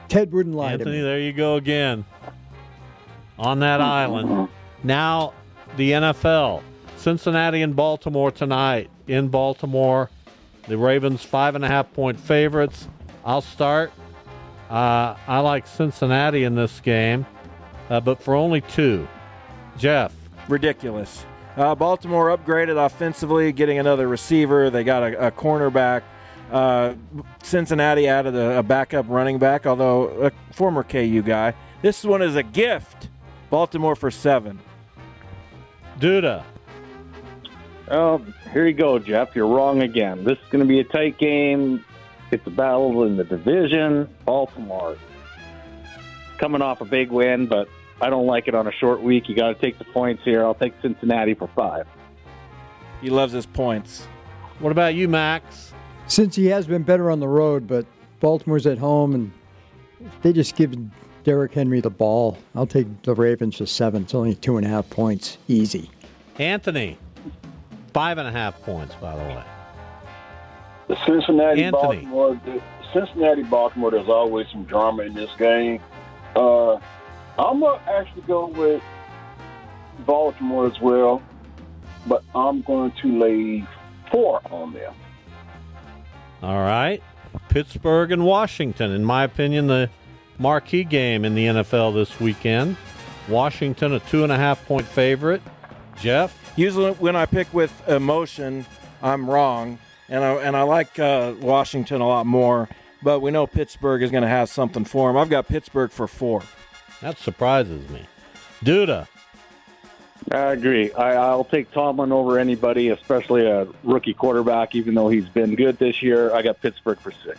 Ted wouldn't lie Anthony, to me. there you go again. On that island. Now, the N F L. Cincinnati and Baltimore tonight. In Baltimore, the Ravens five and a half point favorites. I'll start. Uh, I like Cincinnati in this game, uh, but for only two. Jeff. Ridiculous. Uh, Baltimore upgraded offensively, getting another receiver. They got a, a cornerback. Uh, Cincinnati added a, a backup running back, although a former K U guy. This one is a gift. Baltimore for seven. Duda. Oh, here you go, Jeff. You're wrong again. This is going to be a tight game. It's a battle in the division. Baltimore coming off a big win, but I don't like it on a short week. You got to take the points here. I'll take Cincinnati for five. He loves his points. What about you, Max? Since he has been better on the road, but Baltimore's at home, and they just give Derrick Henry the ball. I'll take the Ravens for seven. It's only two and a half points. Easy. Anthony. Five and a half points, by the way. The Cincinnati Anthony. Baltimore, the Cincinnati Baltimore. There's always some drama in this game. Uh, I'm gonna actually go with Baltimore as well, but I'm going to lay four on them. All right. Pittsburgh and Washington, in my opinion, the marquee game in the N F L this weekend. Washington, a two and a half point favorite. Jeff? Usually when I pick with emotion, I'm wrong, and I, and I like uh, Washington a lot more, but we know Pittsburgh is going to have something for them. I've got Pittsburgh for four. That surprises me. Duda? I agree. I, I'll take Tomlin over anybody, especially a rookie quarterback, even though he's been good this year. I got Pittsburgh for six.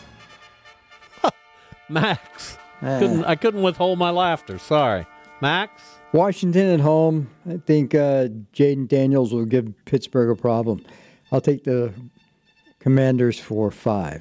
Max? Uh, couldn't, I couldn't withhold my laughter. Sorry. Max? Washington at home. I think uh, Jaden Daniels will give Pittsburgh a problem. I'll take the Commanders for five.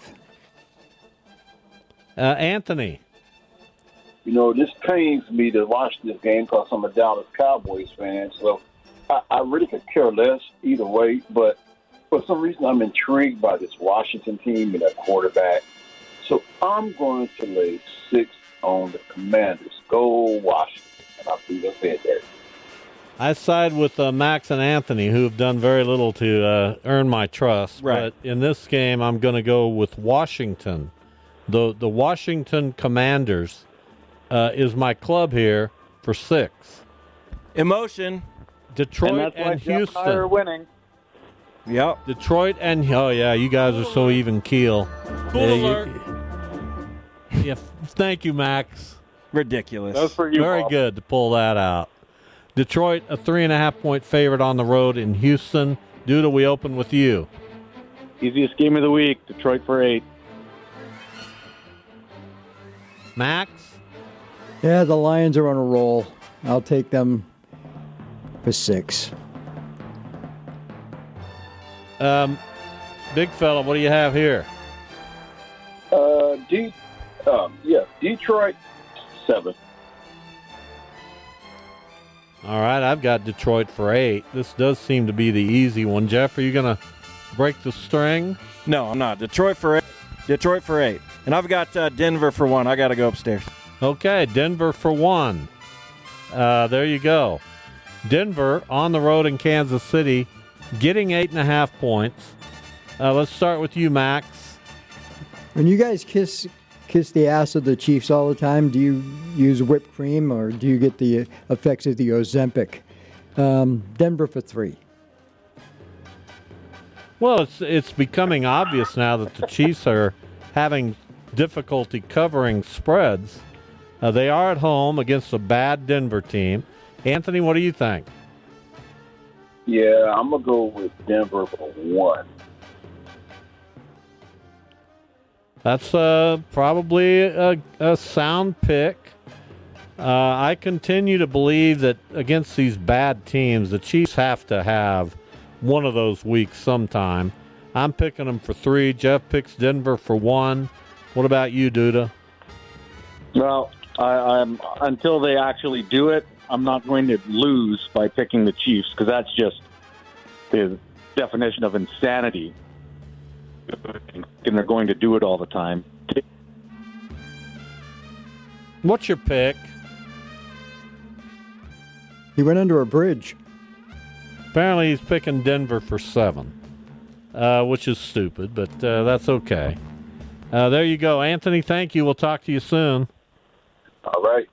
Uh, Anthony? You know, this pains me to watch this game because I'm a Dallas Cowboys fan, so I, I really could care less either way, but for some reason I'm intrigued by this Washington team and that quarterback. So I'm going to lay six on the Commanders. Go Washington. And I'll see what's in there. I side with uh, Max and Anthony, who have done very little to uh, earn my trust. Right. But in this game, I'm going to go with Washington. The the Washington Commanders uh, is my club here for six. Emotion. Detroit and, that's and why Jeff Houston. and I are winning. Yep. Detroit and oh yeah, you guys are so even keel. Cool yeah, alert. You, yeah, thank you, Max. Ridiculous. That's for you, Very Bob. good to pull that out. Detroit, a three and a half point favorite on the road in Houston. Duda, we open with you. Easiest game of the week. Detroit for eight. Max? Yeah, the Lions are on a roll. I'll take them for six. Um, big fella, what do you have here? Uh, D, um, yeah, Detroit, seven. All right, I've got Detroit for eight. This does seem to be the easy one. Jeff, are you going to break the string? No, I'm not. Detroit for eight. Detroit for eight. And I've got uh, Denver for one. I got to go upstairs. Okay, Denver for one. Uh, there you go. Denver on the road in Kansas City, getting eight and a half points. Uh, let's start with you, Max. When you guys kiss kiss the ass of the Chiefs all the time, do you use whipped cream or do you get the effects of the Ozempic? Um, Denver for three. Well, it's it's becoming obvious now that the Chiefs are having difficulty covering spreads. Uh, they are at home against a bad Denver team. Anthony, what do you think? Yeah, I'm going to go with Denver for one. That's uh, probably a, a sound pick. Uh, I continue to believe that against these bad teams, the Chiefs have to have one of those weeks sometime. I'm picking them for three. Jeff picks Denver for one. What about you, Duda? Well, I, I'm until they actually do it, I'm not going to lose by picking the Chiefs because that's just the definition of insanity. And they're going to do it all the time. What's your pick? He went under a bridge. Apparently he's picking Denver for seven, uh, which is stupid, but uh, that's okay. Uh, there you go. Anthony, thank you. We'll talk to you soon. All right.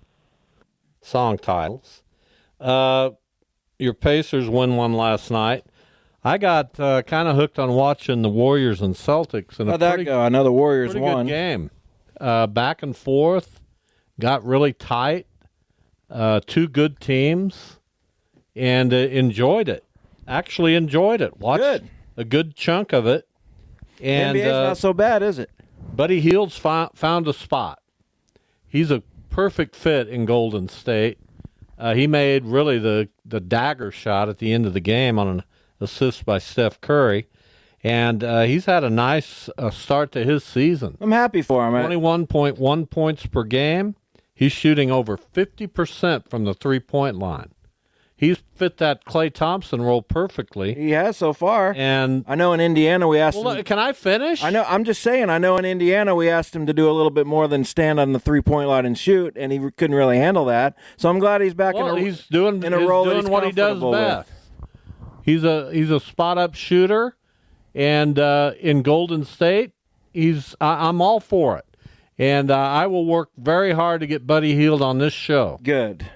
Song titles. Uh, your Pacers win one last night. I got uh, kind of hooked on watching the Warriors and Celtics. And How'd that go? I know the Warriors pretty won. Good game. Uh, back and forth. Got really tight. Uh, two good teams. And uh, enjoyed it. Actually enjoyed it. Watched good. a good chunk of it. And N B A's uh, not so bad, is it? Buddy Hield's fi- found a spot. He's a perfect fit in Golden State. Uh, he made really the, the dagger shot at the end of the game on an assist by Steph Curry. And uh, he's had a nice uh, start to his season. I'm happy for him. twenty-one point one points per game. He's shooting over fifty percent from the three-point line. He's fit that Klay Thompson role perfectly. He has so far. And I know in Indiana we asked well, him. Can I finish? I know. I'm just saying. I know in Indiana we asked him to do a little bit more than stand on the three-point line and shoot, and he couldn't really handle that. So I'm glad he's back well, in a he's doing in a he's role doing that he's what he does comfortable best. with. He's a he's a spot-up shooter, and uh, in Golden State, he's I, I'm all for it, and uh, I will work very hard to get Buddy Hield on this show. Good.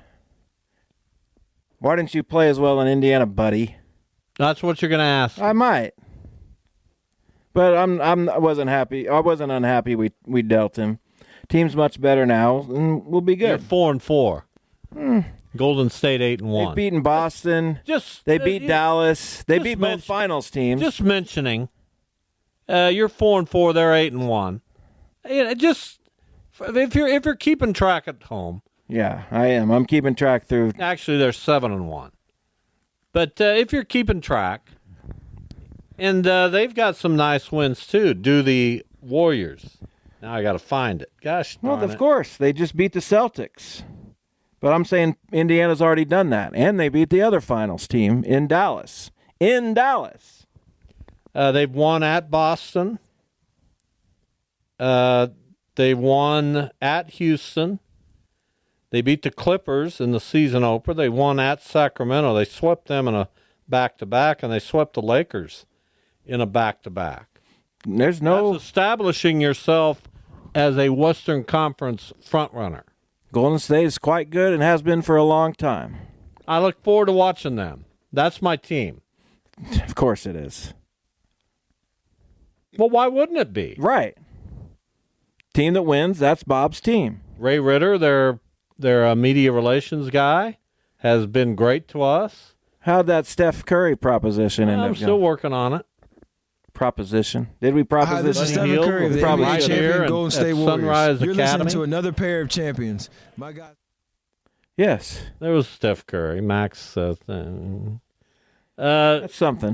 Why didn't you play as well in Indiana, buddy? That's what you're going to ask. I might, but I'm I'm I wasn't happy. I wasn't unhappy. We we dealt him. Team's much better now, and we'll be good. You're four and four. Hmm. Golden State eight and one. They've beaten Boston. Just they beat uh, Dallas. They just beat mention, both finals teams. Just mentioning, uh, you're four and four. They're eight and one. You know, just if you're if you're keeping track at home. Yeah, I am. I'm keeping track through. Actually, they're seven and one. But uh, if you're keeping track, and uh, they've got some nice wins too. Do the Warriors? Now I got to find it. Gosh, darn well, of it. course they just beat the Celtics. But I'm saying Indiana's already done that, and they beat the other finals team in Dallas. In Dallas, uh, they've won at Boston. Uh, they won at Houston. They beat the Clippers in the season opener. They won at Sacramento. They swept them in a back-to-back, and they swept the Lakers in a back-to-back. There's no That's establishing yourself as a Western Conference frontrunner. Golden State is quite good and has been for a long time. I look forward to watching them. That's my team. Of course it is. Well, why wouldn't it be? Right. Team that wins, that's Bob's team. Ray Ritter, their their uh, media relations guy, has been great to us. How'd that Steph Curry proposition end I'm up still going? working on it. Proposition. Did we proposition? Hi, this is Stephen Hield Curry of the probably N B A here champion and Golden State at Warriors. Sunrise You're Academy. listening to another pair of champions. My God. Yes. There was Steph Curry, Max. Uh, thing. Uh, That's something.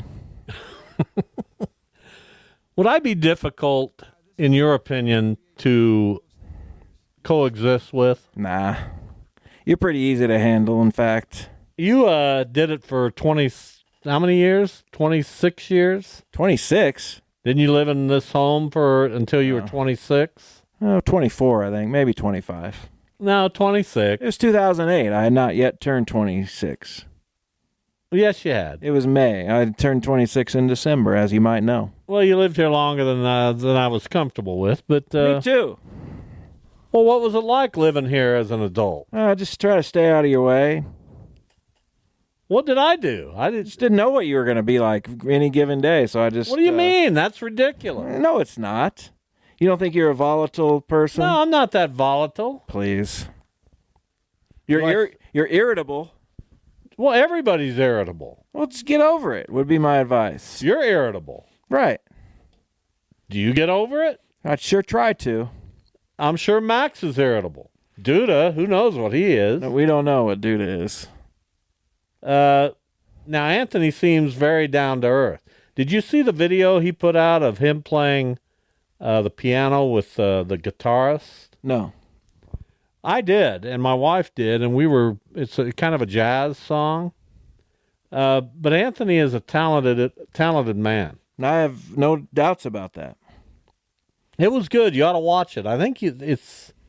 Would I be difficult, in your opinion, to coexist with? Nah. You're pretty easy to handle, in fact. You uh, did it for twenty, how many years? twenty-six years? twenty-six? Didn't you live in this home for until you No. were twenty-six? Oh, twenty-four, I think. Maybe twenty-five. No, twenty-six. It was two thousand eight. I had not yet turned twenty-six. Yes, you had. It was May. I turned twenty-six in December, as you might know. Well, you lived here longer than uh, than I was comfortable with, but uh, Me too. Well, what was it like living here as an adult? Uh, just try to stay out of your way. What did I do? I did, Just didn't know what you were going to be like any given day, so I just... What do you uh, mean? That's ridiculous. No, it's not. You don't think you're a volatile person? No, I'm not that volatile. Please. You're Like- ir- you're irritable. Well, everybody's irritable. Well, just get over it, would be my advice. You're irritable. Right. Do you get over it? I'd sure try to. I'm sure Max is irritable. Duda, who knows what he is? No, we don't know what Duda is. Uh, now, Anthony seems very down to earth. Did you see the video he put out of him playing uh, the piano with uh, the guitarist? No. I did, and my wife did, and we were, it's a kind of a jazz song. Uh, but Anthony is a talented, talented man. I have no doubts about that. It was good. You ought to watch it. I think you, it's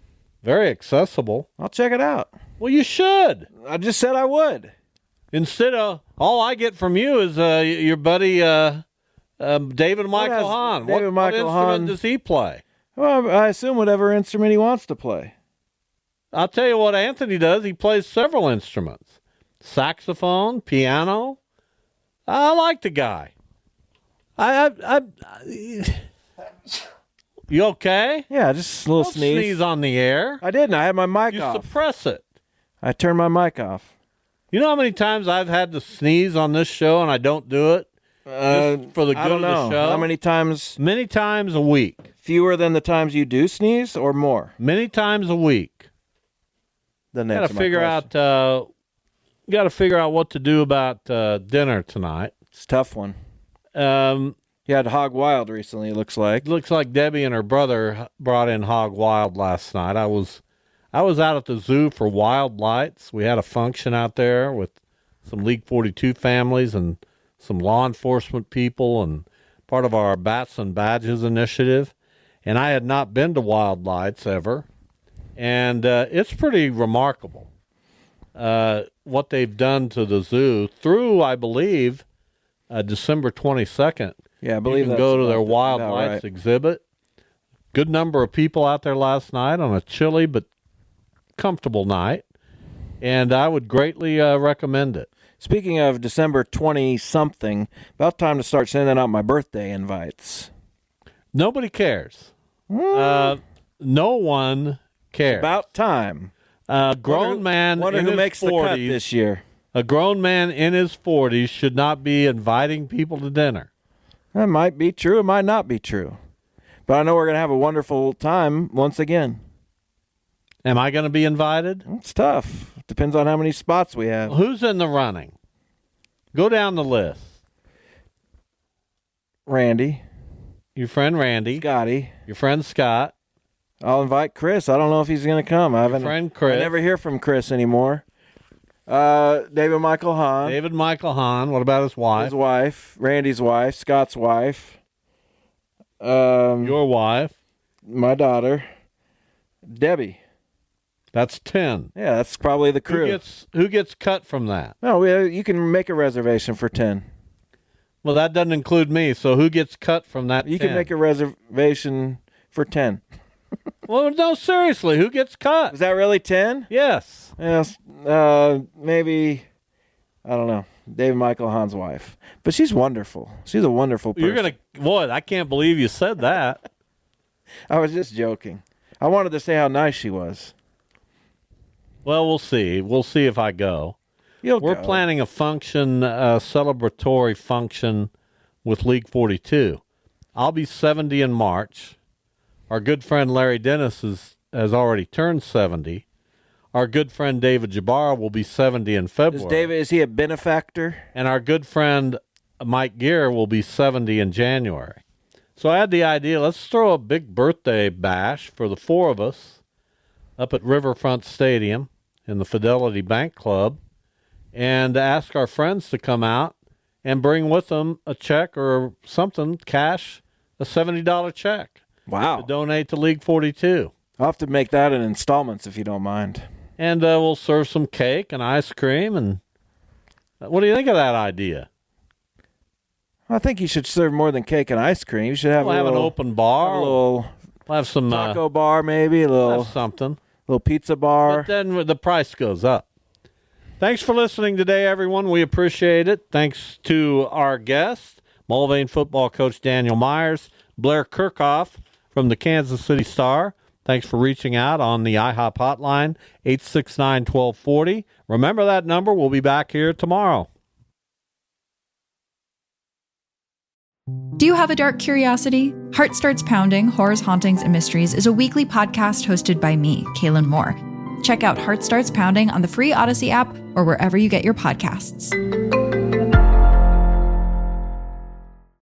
Very accessible. I'll check it out. Well, you should. I just said I would. Instead of, all I get from you is uh, your buddy uh, um, David Michael Hahn. David what, Michael what instrument Hahn. does he play? Well, I assume whatever instrument he wants to play. I'll tell you what Anthony does. He plays several instruments. Saxophone, piano. I like the guy. I, I, I, I you okay? Yeah, just a little Don't sneeze. sneeze on the air. I didn't. I had my mic You off. suppress it. I turned my mic off. You know how many times I've had to sneeze on this show and I don't do it? Uh, Just for the good I don't of know. the show? How many times? Many times a week. Fewer than the times you do sneeze, or more? Many times a week. Then Got to figure out. Uh, Got to figure out what to do about uh, dinner tonight. It's a tough one. Um, you had Hog Wild recently. It looks like. Looks like Debbie and her brother brought in Hog Wild last night. I was, I was out at the zoo for Wild Lights. We had a function out there with some League forty-two families and some law enforcement people and part of our Bats and Badges initiative. And I had not been to Wild Lights ever. And uh, it's pretty remarkable uh, what they've done to the zoo through, I believe, uh, December twenty-second. Yeah, I believe you can that's go to about their the- Wild about Lights right. exhibit. Good number of people out there last night on a chilly but comfortable night. And I would greatly uh, recommend it. Speaking of December twenty-something, about time to start sending out my birthday invites. Nobody cares. Uh, no one cares. About time. A grown Wonder- man wonder in who his makes the cut forties this year. A grown man in his forties should not be inviting people to dinner. That might be true. It might not be true. But I know we're going to have a wonderful time once again. Am I going to be invited? It's tough. Depends on how many spots we have. Who's in the running? Go down the list. Randy. Your friend Randy. Scotty. Your friend Scott. I'll invite Chris. I don't know if he's going to come. I haven't. friend Chris. I never hear from Chris anymore. Uh, David Michael Hahn. David Michael Hahn. What about his wife? His wife. Randy's wife. Scott's wife. Um, Your wife. My daughter. Debbie. That's ten. Yeah, that's probably the crew. Who gets who gets cut from that? No, we, you can make a reservation for ten. Well, that doesn't include me. So who gets cut from that? You ten? can make a reservation for ten. Well, no, seriously, who gets cut? Is that really ten? Yes. Yes. Uh, maybe, I don't know, David Michael Hahn's wife. But she's wonderful. She's a wonderful person. You're gonna, boy, I can't believe you said that. I was just joking. I wanted to say how nice she was. Well, we'll see. We'll see if I go. You'll We're go. planning a function, a celebratory function with League forty-two. I'll be seventy in March. Our good friend Larry Dennis is, has already turned seventy. Our good friend David Jabbar will be seventy in February. Is David, is he a benefactor? And our good friend Mike Gear will be seventy in January. So I had the idea, let's throw a big birthday bash for the four of us up at Riverfront Stadium in the Fidelity Bank Club and ask our friends to come out and bring with them a check or something, cash, a seventy dollars check. Wow. To donate to League forty-two. I'll have to make that in installments if you don't mind. And uh, we'll serve some cake and ice cream. And what do you think of that idea? I think you should serve more than cake and ice cream. You should have, We'll a have little, an open bar. a little We'll have some taco uh, bar, maybe a little have something. little pizza bar. But then the price goes up. Thanks for listening today, everyone. We appreciate it. Thanks to our guest, Mulvane football coach Daniel Myers, Blair Kirchhoff from the Kansas City Star. Thanks for reaching out on the I hop hotline, eight six nine, one two four zero. Remember that number. We'll be back here tomorrow. Do you have a dark curiosity? Heart Starts Pounding, Horrors, Hauntings, and Mysteries is a weekly podcast hosted by me, Kaylin Moore. Check out Heart Starts Pounding on the free Odyssey app or wherever you get your podcasts.